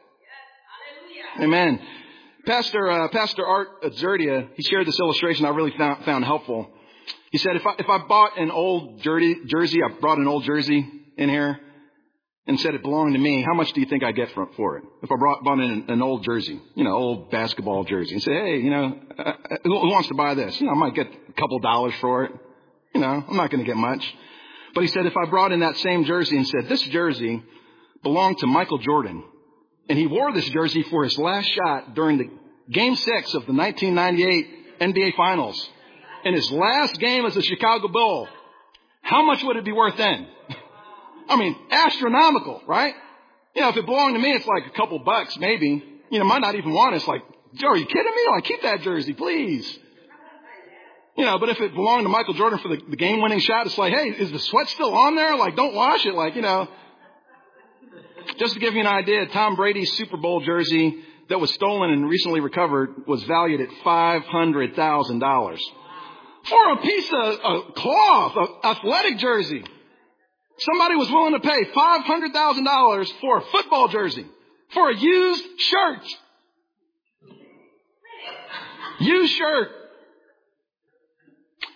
Speaker 2: Amen. Pastor, uh, Pastor Art Zerdia, he shared this illustration I really found, found helpful. He said, if I, if I bought an old jersey, jersey, I brought an old jersey in here and said it belonged to me, how much do you think I get for, for it? If I brought, bought in an old jersey, you know, old basketball jersey, and say, hey, you know, uh, who, who wants to buy this? You know, I might get a couple dollars for it. You know, I'm not going to get much. But he said, if I brought in that same jersey and said, this jersey belonged to Michael Jordan, and he wore this jersey for his last shot during the game six of the nineteen ninety-eight N B A Finals, in his last game as a Chicago Bull, how much would it be worth then? I mean, astronomical, right? You know, if it belonged to me, it's like a couple bucks, maybe. You know, might not even want it. It's like, Joe, are you kidding me? Like, keep that jersey, please. You know, but if it belonged to Michael Jordan for the, the game-winning shot, it's like, hey, is the sweat still on there? Like, don't wash it. Like, you know, just to give you an idea, Tom Brady's Super Bowl jersey that was stolen and recently recovered was valued at five hundred thousand dollars. For a piece of, of cloth, an athletic jersey. Somebody was willing to pay five hundred thousand dollars for a football jersey, for a used shirt. Used shirt.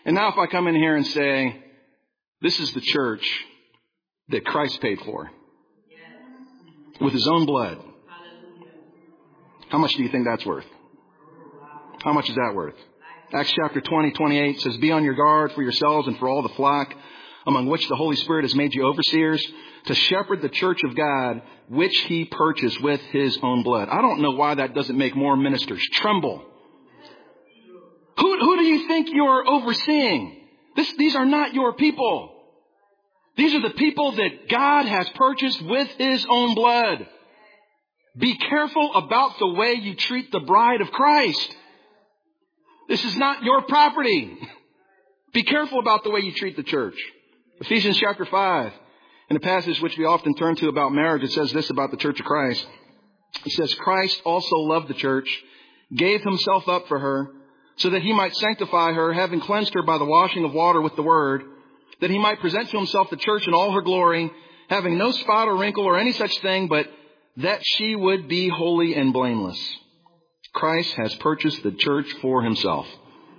Speaker 2: And now if I come in here and say, this is the church that Christ paid for with his own blood, how much do you think that's worth? How much is that worth? Acts chapter twenty, twenty-eight says, be on your guard for yourselves and for all the flock among which the Holy Spirit has made you overseers to shepherd the church of God, which he purchased with his own blood. I don't know why that doesn't make more ministers tremble. Who, who do you think you're overseeing? This, these are not your people. These are the people that God has purchased with his own blood. Be careful about the way you treat the bride of Christ. This is not your property. Be careful about the way you treat the church. Ephesians chapter five, in a passage which we often turn to about marriage, it says this about the church of Christ. It says, Christ also loved the church, gave himself up for her, so that he might sanctify her, having cleansed her by the washing of water with the word, that he might present to himself the church in all her glory, having no spot or wrinkle or any such thing, but that she would be holy and blameless. Christ has purchased the church for himself.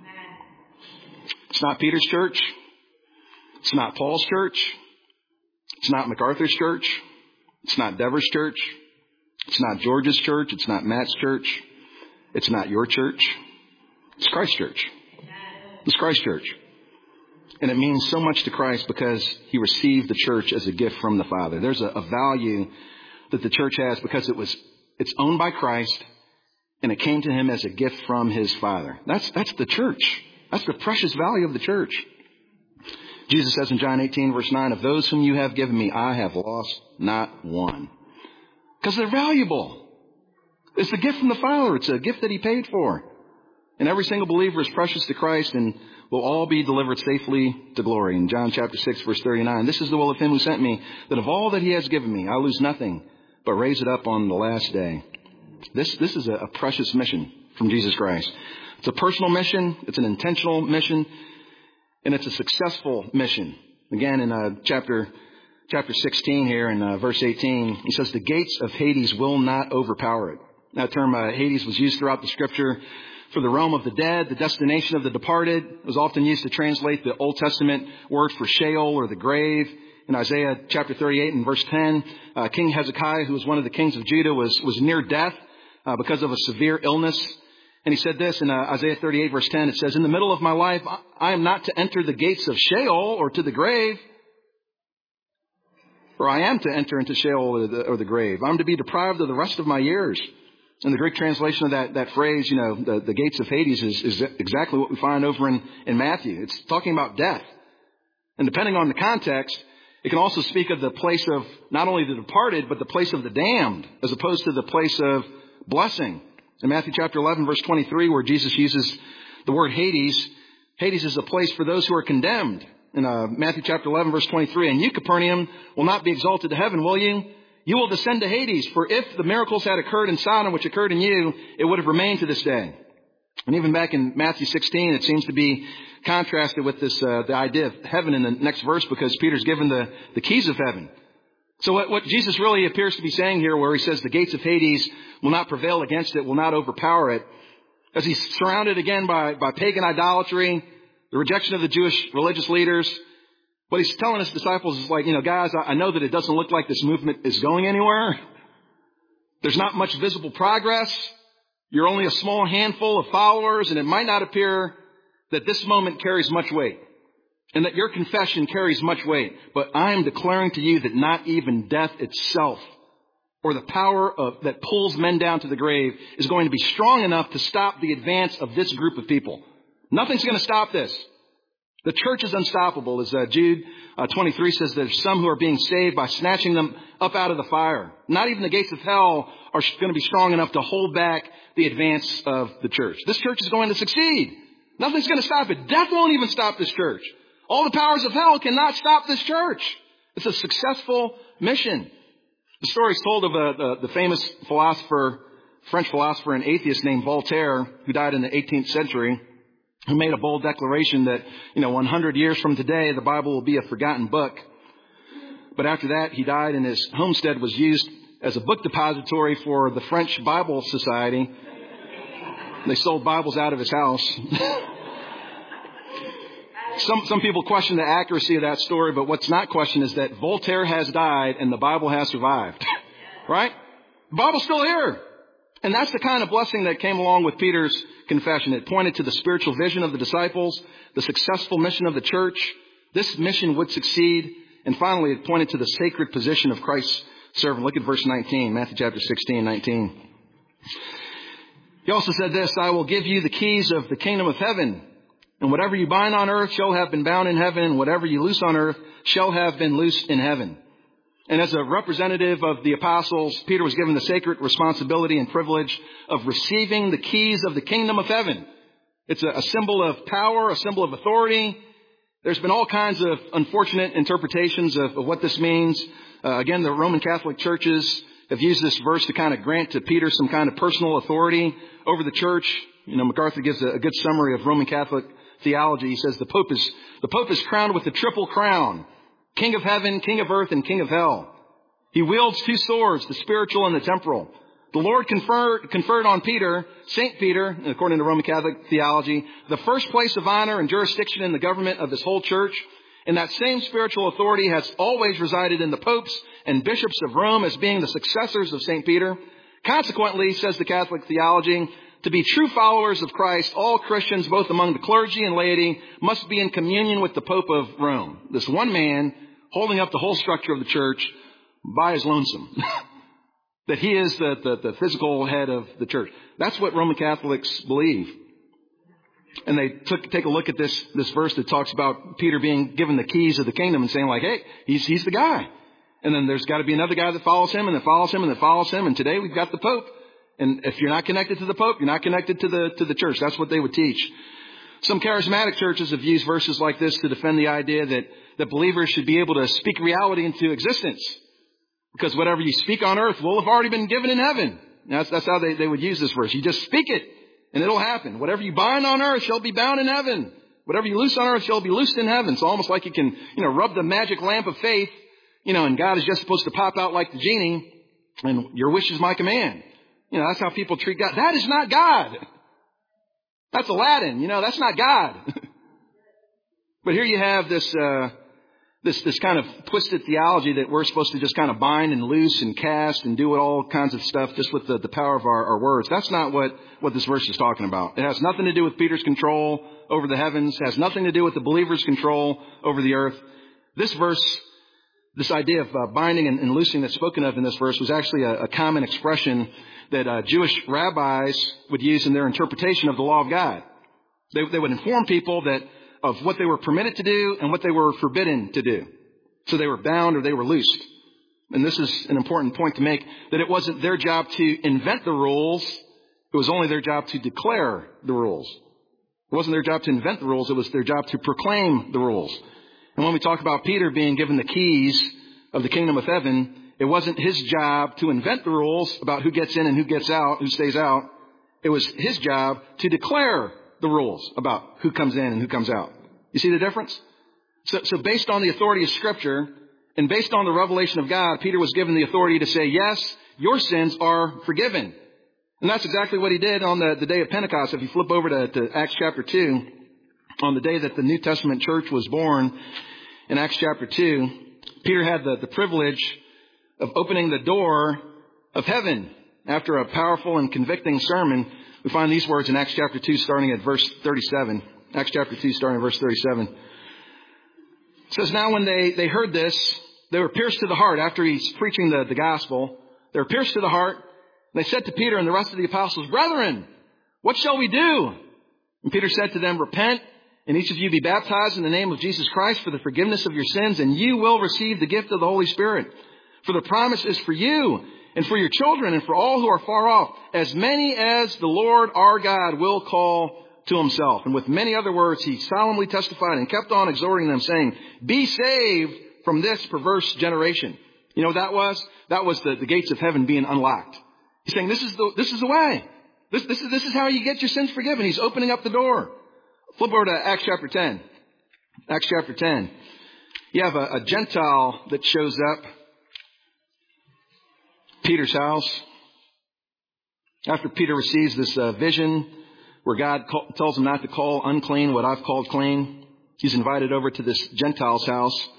Speaker 2: It's not Peter's church. It's not Paul's church. It's not MacArthur's church. It's not Dever's church. It's not George's church. It's not Matt's church. It's not your church. It's Christ's church. It's Christ's church. And it means so much to Christ because he received the church as a gift from the Father. There's a, a value that the church has because it was, it's owned by Christ and it came to him as a gift from his Father. That's, that's the church. That's the precious value of the church. Jesus says in John eighteen, verse nine, of those whom you have given me, I have lost not one. Because they're valuable. It's a gift from the Father. It's a gift that he paid for. And every single believer is precious to Christ and will all be delivered safely to glory. In John chapter six, verse thirty-nine, this is the will of him who sent me, that of all that he has given me, I lose nothing, but raise it up on the last day. This, this is a, a precious mission from Jesus Christ. It's a personal mission. It's an intentional mission. And it's a successful mission. Again, in uh, chapter chapter sixteen here in uh, verse eighteen, he says, the gates of Hades will not overpower it. That term uh, Hades was used throughout the scripture for the realm of the dead, the destination of the departed. It was often used to translate the Old Testament word for Sheol or the grave. In Isaiah chapter thirty-eight and verse ten, uh, King Hezekiah, who was one of the kings of Judah, was, was near death uh, because of a severe illness. And he said this in uh, Isaiah thirty-eight, verse ten. It says, in the middle of my life, I am not to enter the gates of Sheol or to the grave. Or I am to enter into Sheol or the, or the grave. I'm to be deprived of the rest of my years. And the Greek translation of that, that phrase, you know, the, the gates of Hades is, is exactly what we find over in, in Matthew. It's talking about death. And depending on the context, it can also speak of the place of not only the departed, but the place of the damned, as opposed to the place of blessing. In Matthew chapter eleven, verse twenty-three, where Jesus uses the word Hades, Hades is a place for those who are condemned. In uh, Matthew chapter eleven, verse twenty-three, and you, Capernaum, will not be exalted to heaven, will you? You will descend to Hades, for if the miracles had occurred in Sodom, which occurred in you, it would have remained to this day. And even back in Matthew sixteen, it seems to be contrasted with this, uh, the idea of heaven in the next verse, because Peter's given the, the keys of heaven. So what, what Jesus really appears to be saying here, where he says the gates of Hades will not prevail against it, will not overpower it, as he's surrounded again by, by pagan idolatry, the rejection of the Jewish religious leaders. What he's telling his disciples is like, you know, guys, I know that it doesn't look like this movement is going anywhere. There's not much visible progress. You're only a small handful of followers, and it might not appear that this moment carries much weight and that your confession carries much weight. But I am declaring to you that not even death itself or the power of, that pulls men down to the grave is going to be strong enough to stop the advance of this group of people. Nothing's going to stop this. The church is unstoppable. As uh, Jude uh, twenty-three says, there's some who are being saved by snatching them up out of the fire. Not even the gates of hell are going to be strong enough to hold back the advance of the church. This church is going to succeed. Nothing's going to stop it. Death won't even stop this church. All the powers of hell cannot stop this church. It's a successful mission. The story is told of a, the, the famous philosopher, French philosopher and atheist named Voltaire, who died in the eighteenth century, who made a bold declaration that, you know, one hundred years from today, the Bible will be a forgotten book. But after that, he died, and his homestead was used as a book depository for the French Bible Society. They sold Bibles out of his house. Some, some people question the accuracy of that story, but what's not questioned is that Voltaire has died and the Bible has survived. Right? The Bible's still here. And that's the kind of blessing that came along with Peter's confession. It pointed to the spiritual vision of the disciples, the successful mission of the church. This mission would succeed. And finally, it pointed to the sacred position of Christ's servant. Look at verse nineteen, Matthew chapter sixteen, nineteen. He also said this, I will give you the keys of the kingdom of heaven. And whatever you bind on earth shall have been bound in heaven. And whatever you loose on earth shall have been loosed in heaven. And as a representative of the apostles, Peter was given the sacred responsibility and privilege of receiving the keys of the kingdom of heaven. It's a, a symbol of power, a symbol of authority. There's been all kinds of unfortunate interpretations of, of what this means. Uh, again, the Roman Catholic churches have used this verse to kind of grant to Peter some kind of personal authority over the church. You know, MacArthur gives a, a good summary of Roman Catholic theology. He says the Pope is the Pope is crowned with the triple crown. King of heaven, King of earth, and King of hell. He wields two swords, the spiritual and the temporal. The Lord conferred, conferred on Peter, Saint Peter, according to Roman Catholic theology, the first place of honor and jurisdiction in the government of this whole church. And that same spiritual authority has always resided in the popes and bishops of Rome as being the successors of Saint Peter. Consequently, says the Catholic theology, to be true followers of Christ, all Christians, both among the clergy and laity, must be in communion with the Pope of Rome. This one man holding up the whole structure of the church by his lonesome. That he is the, the, the physical head of the church. That's what Roman Catholics believe. And they took, take a look at this, this verse that talks about Peter being given the keys of the kingdom and saying like, hey, he's, he's the guy. And then there's got to be another guy that follows him and that follows him and that follows him. And today we've got the Pope. And if you're not connected to the Pope, you're not connected to the, to the church. That's what they would teach. Some charismatic churches have used verses like this to defend the idea that, that believers should be able to speak reality into existence. Because whatever you speak on earth will have already been given in heaven. That's, that's how they, they would use this verse. You just speak it and it'll happen. Whatever you bind on earth shall be bound in heaven. Whatever you loose on earth shall be loosed in heaven. It's almost like you can, you know, rub the magic lamp of faith, you know, and God is just supposed to pop out like the genie and your wish is my command. You know, that's how people treat God. That is not God. That's Aladdin. You know, that's not God. But here you have this, uh, this, this kind of twisted theology that we're supposed to just kind of bind and loose and cast and do all kinds of stuff just with the, the power of our, our words. That's not what, what this verse is talking about. It has nothing to do with Peter's control over the heavens. It has nothing to do with the believer's control over the earth. This verse, this idea of uh, binding and, and loosing that's spoken of in this verse was actually a, a common expression that uh, Jewish rabbis would use in their interpretation of the law of God. They, they would inform people that of what they were permitted to do and what they were forbidden to do. So they were bound or they were loosed. And this is an important point to make, that it wasn't their job to invent the rules. It was only their job to declare the rules. It wasn't their job to invent the rules. It was their job to proclaim the rules. And when we talk about Peter being given the keys of the kingdom of heaven, it wasn't his job to invent the rules about who gets in and who gets out, who stays out. It was his job to declare the rules about who comes in and who comes out. You see the difference? So, so based on the authority of Scripture and based on the revelation of God, Peter was given the authority to say, yes, your sins are forgiven. And that's exactly what he did on the, the day of Pentecost. If you flip over to, to Acts chapter two, on the day that the New Testament church was born, in Acts chapter two, Peter had the, the privilege of opening the door of heaven. After a powerful and convicting sermon, we find these words in Acts chapter two, starting at verse thirty-seven. Acts chapter two, starting at verse thirty-seven. It says, now when they, they heard this, they were pierced to the heart. After he's preaching the, the gospel, they were pierced to the heart. And they said to Peter and the rest of the apostles, brethren, what shall we do? And Peter said to them, repent, and each of you be baptized in the name of Jesus Christ for the forgiveness of your sins, and you will receive the gift of the Holy Spirit. For the promise is for you and for your children and for all who are far off, as many as the Lord our God will call to himself. And with many other words, he solemnly testified and kept on exhorting them, saying, be saved from this perverse generation. You know what that was? That was the, the gates of heaven being unlocked. He's saying, this is the, this is the way. This, this is, this is how you get your sins forgiven. He's opening up the door. Flip over to Acts chapter ten. Acts chapter ten. You have a, a Gentile that shows up. Peter's house. After Peter receives this uh, vision where God call, tells him not to call unclean what I've called clean. He's invited over to this Gentile's house.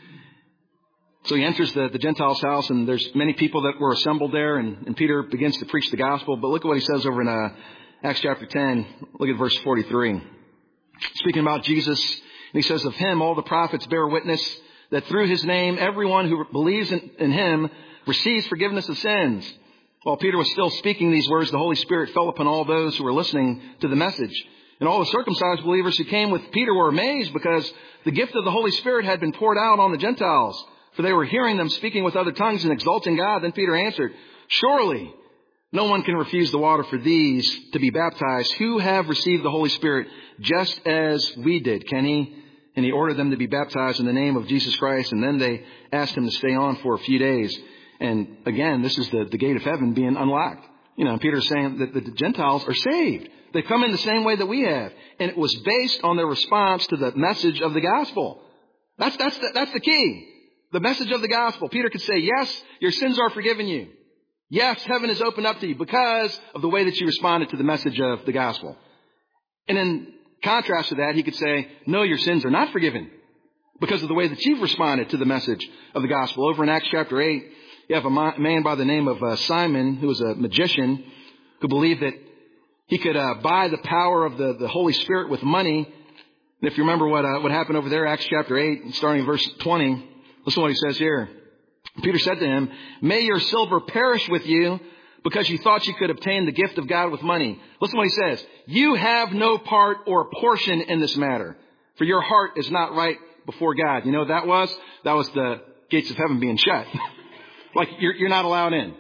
Speaker 2: So he enters the, the Gentile's house, and there's many people that were assembled there, and, and Peter begins to preach the gospel. But look at what he says over in uh, Acts chapter ten. Look at verse forty-three. Speaking about Jesus, and he says, of him all the prophets bear witness that through his name everyone who believes in, in him receives forgiveness of sins. While Peter was still speaking these words, the Holy Spirit fell upon all those who were listening to the message. And all the circumcised believers who came with Peter were amazed because the gift of the Holy Spirit had been poured out on the Gentiles. For they were hearing them speaking with other tongues and exalting God. Then Peter answered, surely no one can refuse the water for these to be baptized who have received the Holy Spirit just as we did, can he? And he ordered them to be baptized in the name of Jesus Christ. And then they asked him to stay on for a few days. And again, this is the, the gate of heaven being unlocked. You know, Peter's saying that the Gentiles are saved. They come in the same way that we have. And it was based on their response to the message of the gospel. That's, that's, the, that's the key. The message of the gospel. Peter could say, yes, your sins are forgiven you. Yes, heaven is opened up to you because of the way that you responded to the message of the gospel. And in contrast to that, he could say, no, your sins are not forgiven because of the way that you've responded to the message of the gospel. Over in Acts chapter eight, you have a man by the name of uh, Simon, who was a magician, who believed that he could uh, buy the power of the, the Holy Spirit with money. And if you remember what uh, what happened over there, Acts chapter eight, starting in verse twenty, listen to what he says here. Peter said to him, may your silver perish with you because you thought you could obtain the gift of God with money. Listen to what he says. You have no part or portion in this matter, for your heart is not right before God. You know what that was? That was the gates of heaven being shut. Like you're, you're not allowed in.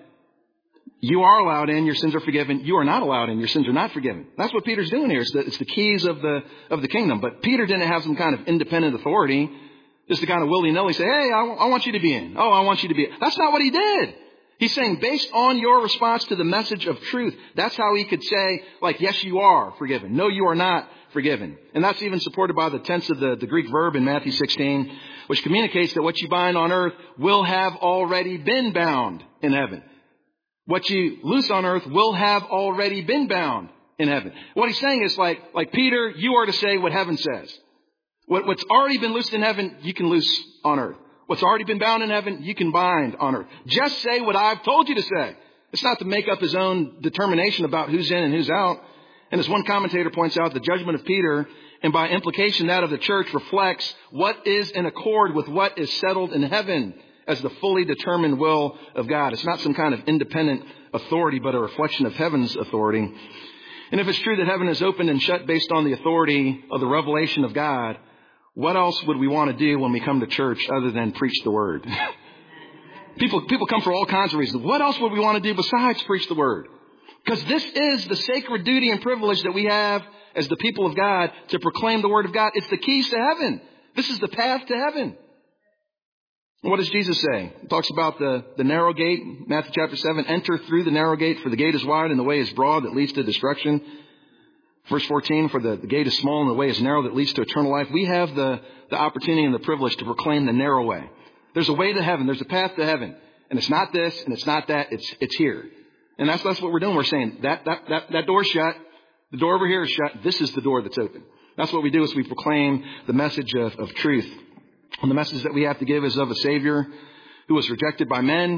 Speaker 2: You are allowed in. Your sins are forgiven. You are not allowed in. Your sins are not forgiven. That's what Peter's doing here. It's the, it's the keys of the, of the kingdom. But Peter didn't have some kind of independent authority. Just to kind of willy-nilly say, hey, I, w- I want you to be in. Oh, I want you to be in. That's not what he did. He's saying based on your response to the message of truth, that's how he could say, like, yes, you are forgiven. No, you are not forgiven. And that's even supported by the tense of the, the Greek verb in Matthew sixteen, which communicates that what you bind on earth will have already been bound in heaven. What you loose on earth will have already been bound in heaven. What he's saying is like, like Peter, you are to say what heaven says. What, what's already been loosed in heaven, you can loose on earth. What's already been bound in heaven, you can bind on earth. Just say what I've told you to say. It's not to make up his own determination about who's in and who's out. And as one commentator points out, the judgment of Peter, and by implication that of the church, reflects what is in accord with what is settled in heaven as the fully determined will of God. It's not some kind of independent authority, but a reflection of heaven's authority. And if it's true that heaven is opened and shut based on the authority of the revelation of God, what else would we want to do when we come to church other than preach the word? people, people come for all kinds of reasons. What else would we want to do besides preach the word? Because this is the sacred duty and privilege that we have as the people of God to proclaim the word of God. It's the keys to heaven. This is the path to heaven. And what does Jesus say? He talks about the, the narrow gate, Matthew chapter seven. Enter through the narrow gate, for the gate is wide and the way is broad that leads to destruction. Verse fourteen, for the, the gate is small and the way is narrow that leads to eternal life. We have the, the opportunity and the privilege to proclaim the narrow way. There's a way to heaven. There's a path to heaven. And it's not this and it's not that. It's it's here. And that's, that's what we're doing. We're saying that, that, that, that door's shut. The door over here is shut. This is the door that's open. That's what we do is we proclaim the message of, of truth. And the message that we have to give is of a Savior who was rejected by men.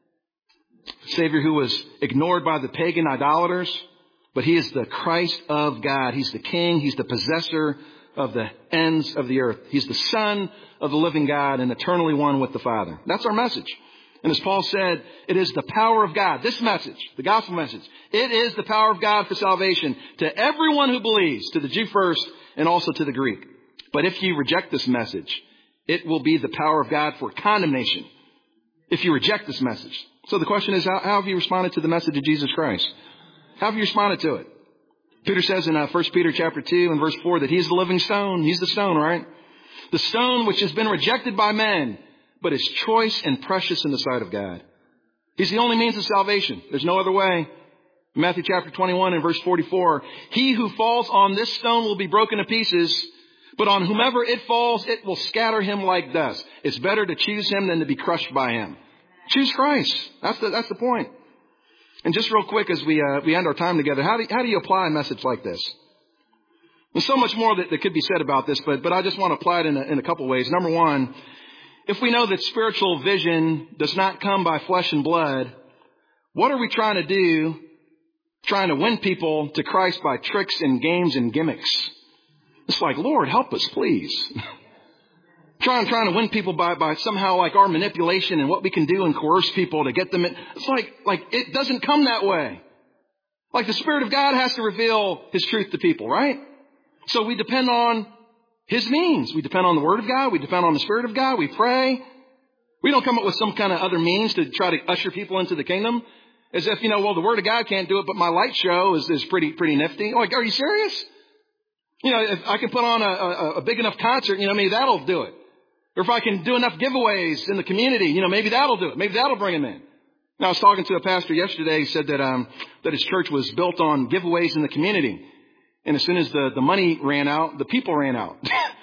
Speaker 2: A Savior who was ignored by the pagan idolaters. But he is the Christ of God. He's the King. He's the possessor of the ends of the earth. He's the Son of the living God and eternally one with the Father. That's our message. And as Paul said, it is the power of God. This message, the gospel message, it is the power of God for salvation to everyone who believes, to the Jew first and also to the Greek. But if you reject this message, it will be the power of God for condemnation if you reject this message. So the question is, how, how have you responded to the message of Jesus Christ? How have you responded to it? Peter says in uh, First Peter chapter two and verse four that he is the living stone. He's the stone, right? The stone which has been rejected by men, but is choice and precious in the sight of God. He's the only means of salvation. There's no other way. Matthew chapter twenty-one and verse forty-four. He who falls on this stone will be broken to pieces, but on whomever it falls, it will scatter him like dust. It's better to choose him than to be crushed by him. Choose Christ. That's the, that's the point. And just real quick as we uh, we end our time together, how do, how do you apply a message like this? There's so much more that, that could be said about this, but, but I just want to apply it in a, in a couple ways. Number one, if we know that spiritual vision does not come by flesh and blood, what are we trying to do, trying to win people to Christ by tricks and games and gimmicks? It's like, Lord, help us, please. trying, trying to win people by, by somehow like our manipulation and what we can do and coerce people to get them in. It's like, like it doesn't come that way. Like the Spirit of God has to reveal His truth to people, right? So we depend on His means. We depend on the Word of God. We depend on the Spirit of God. We pray. We don't come up with some kind of other means to try to usher people into the kingdom. As if, you know, well, the Word of God can't do it, but my light show is, is pretty, pretty nifty. Like, are you serious? You know, if I can put on a, a, a big enough concert, you know, maybe that'll do it. Or if I can do enough giveaways in the community, you know, maybe that'll do it. Maybe that'll bring them in. Now, I was talking to a pastor yesterday. He said that, um, that his church was built on giveaways in the community. And as soon as the, the money ran out, the people ran out.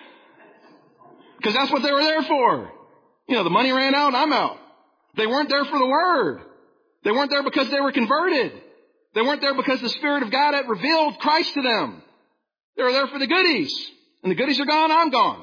Speaker 2: Because that's what they were there for. You know, the money ran out, I'm out. They weren't there for the Word. They weren't there because they were converted. They weren't there because the Spirit of God had revealed Christ to them. They were there for the goodies. And the goodies are gone, I'm gone.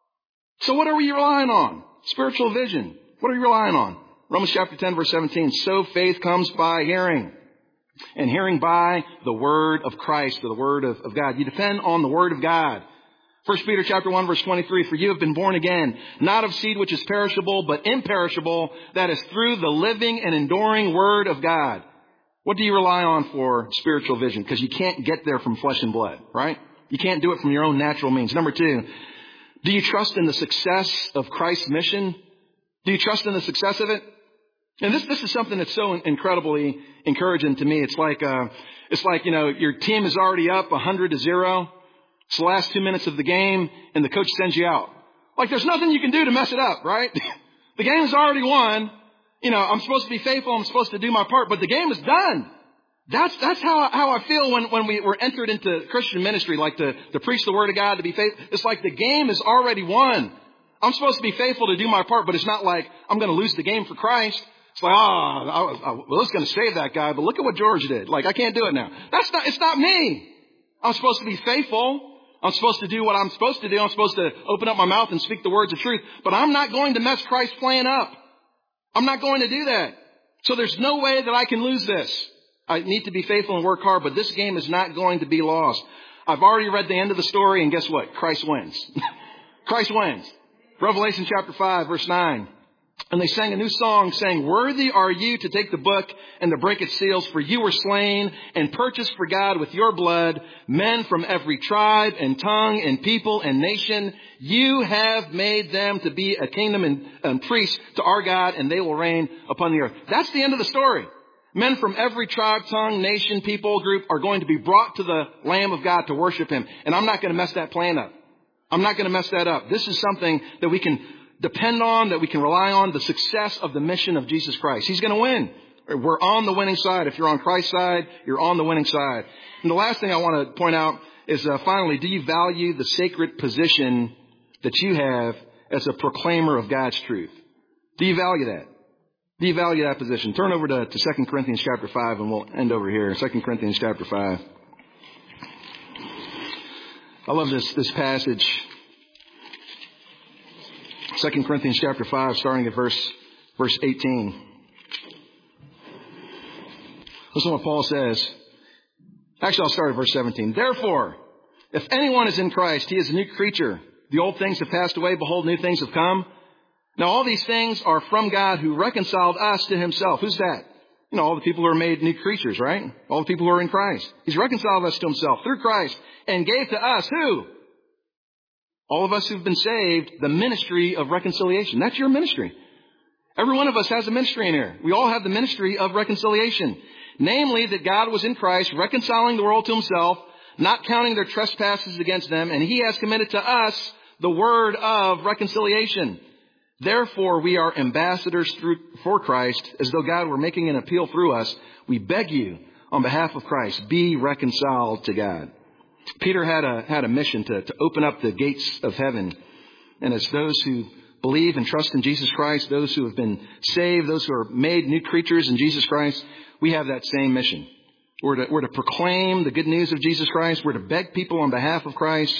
Speaker 2: So what are we relying on? Spiritual vision. What are we relying on? Romans chapter ten, verse seventeen. So faith comes by hearing. And hearing by the word of Christ, or the word of, of God. You depend on the word of God. First Peter chapter one, verse twenty-three. For you have been born again, not of seed which is perishable, but imperishable, that is through the living and enduring word of God. What do you rely on for spiritual vision? Because you can't get there from flesh and blood, right? You can't do it from your own natural means. Number two, do you trust in the success of Christ's mission? Do you trust in the success of it? And this, this is something that's so incredibly encouraging to me. It's like, uh, it's like, you know, your team is already up a hundred to zero. It's the last two minutes of the game and the coach sends you out. Like there's nothing you can do to mess it up, right? The game is already won. You know, I'm supposed to be faithful. I'm supposed to do my part, but the game is done. That's, that's how, how I feel when, when we were entered into Christian ministry, like to, to preach the word of God, to be faithful. It's like the game is already won. I'm supposed to be faithful to do my part, but it's not like I'm going to lose the game for Christ. It's like, oh, I was, I was going to save that guy, but look at what George did. Like, I can't do it now. That's not, it's not me. I'm supposed to be faithful. I'm supposed to do what I'm supposed to do. I'm supposed to open up my mouth and speak the words of truth, but I'm not going to mess Christ's plan up. I'm not going to do that. So there's no way that I can lose this. I need to be faithful and work hard, but this game is not going to be lost. I've already read the end of the story, and guess what? Christ wins. Christ wins. Revelation chapter five, verse nine. And they sang a new song saying, worthy are you to take the book and to break its seals, for you were slain and purchased for God with your blood men from every tribe and tongue and people and nation. You have made them to be a kingdom and, and priests to our God, and they will reign upon the earth. That's the end of the story. Men from every tribe, tongue, nation, people, group are going to be brought to the Lamb of God to worship Him. And I'm not going to mess that plan up. I'm not going to mess that up. This is something that we can depend on, that we can rely on, the success of the mission of Jesus Christ. He's going to win. We're on the winning side. If you're on Christ's side, you're on the winning side. And the last thing I want to point out is, uh, finally, do you value the sacred position that you have as a proclaimer of God's truth? Do you value that? Do you value that position? Turn over to, to Second Corinthians chapter five, and we'll end over here. Second Corinthians chapter five. I love this, this passage. Second Corinthians chapter five, starting at verse, verse eighteen. Listen to what Paul says. Actually, I'll start at verse seventeen. Therefore, if anyone is in Christ, he is a new creature. The old things have passed away. Behold, new things have come. Now, all these things are from God who reconciled us to Himself. Who's that? You know, all the people who are made new creatures, right? All the people who are in Christ. He's reconciled us to Himself through Christ and gave to us, who? All of us who've been saved, the ministry of reconciliation. That's your ministry. Every one of us has a ministry in here. We all have the ministry of reconciliation. Namely, that God was in Christ, reconciling the world to Himself, not counting their trespasses against them, and He has committed to us the word of reconciliation. Therefore, we are ambassadors through, for Christ, as though God were making an appeal through us. We beg you, on behalf of Christ, be reconciled to God. Peter had a, had a mission to, to open up the gates of heaven. And as those who believe and trust in Jesus Christ, those who have been saved, those who are made new creatures in Jesus Christ, we have that same mission. We're to, we're to proclaim the good news of Jesus Christ. We're to beg people on behalf of Christ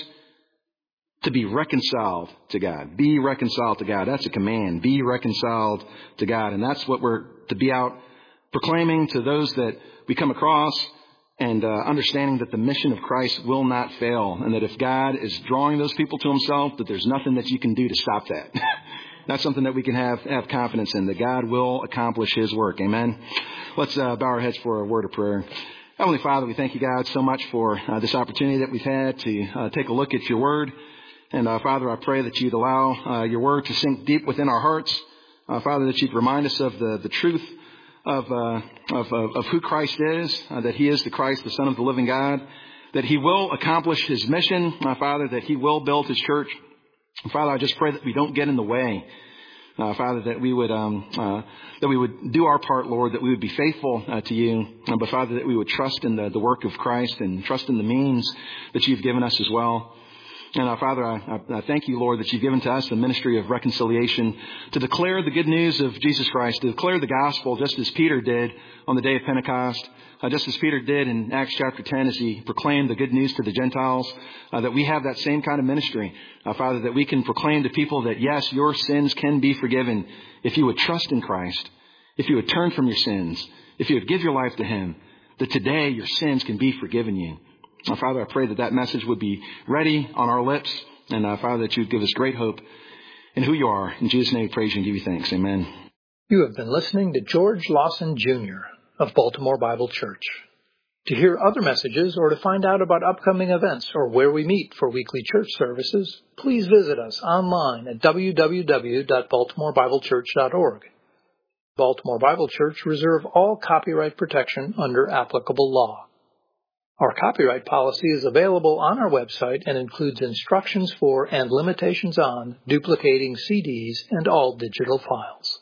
Speaker 2: to be reconciled to God. Be reconciled to God. That's a command. Be reconciled to God. And that's what we're to be out proclaiming to those that we come across, and uh, understanding that the mission of Christ will not fail, and that if God is drawing those people to himself, that there's nothing that you can do to stop that. That's something that we can have have confidence in, that God will accomplish his work. Amen. Let's uh, bow our heads for a word of prayer. Heavenly Father, we thank you, God, so much for uh, this opportunity that we've had to uh, take a look at your word. And uh, Father, I pray that you'd allow uh, your word to sink deep within our hearts. Uh, Father, that you'd remind us of the, the truth of, uh, of, of, of who Christ is, uh, that he is the Christ, the Son of the living God, that he will accomplish his mission, uh, Father, that he will build his church. Father, I just pray that we don't get in the way. Uh, Father, that we would um, uh, that we would do our part, Lord, that we would be faithful uh, to you. Uh, but Father, that we would trust in the, the work of Christ and trust in the means that you've given us as well. And uh, Father, I, I, I thank you, Lord, that you've given to us the ministry of reconciliation to declare the good news of Jesus Christ, to declare the gospel just as Peter did on the day of Pentecost, uh, just as Peter did in Acts chapter ten as he proclaimed the good news to the Gentiles, uh, that we have that same kind of ministry, uh, Father, that we can proclaim to people that, yes, your sins can be forgiven if you would trust in Christ, if you would turn from your sins, if you would give your life to him, that today your sins can be forgiven you. Uh, Father, I pray that that message would be ready on our lips. And uh, Father, that you would give us great hope in who you are. In Jesus' name we praise you and give you thanks. Amen.
Speaker 1: You have been listening to George Lawson Junior of Baltimore Bible Church. To hear other messages or to find out about upcoming events or where we meet for weekly church services, please visit us online at w w w dot baltimore bible church dot org. Baltimore Bible Church reserve all copyright protection under applicable law. Our copyright policy is available on our website and includes instructions for and limitations on duplicating C Ds and all digital files.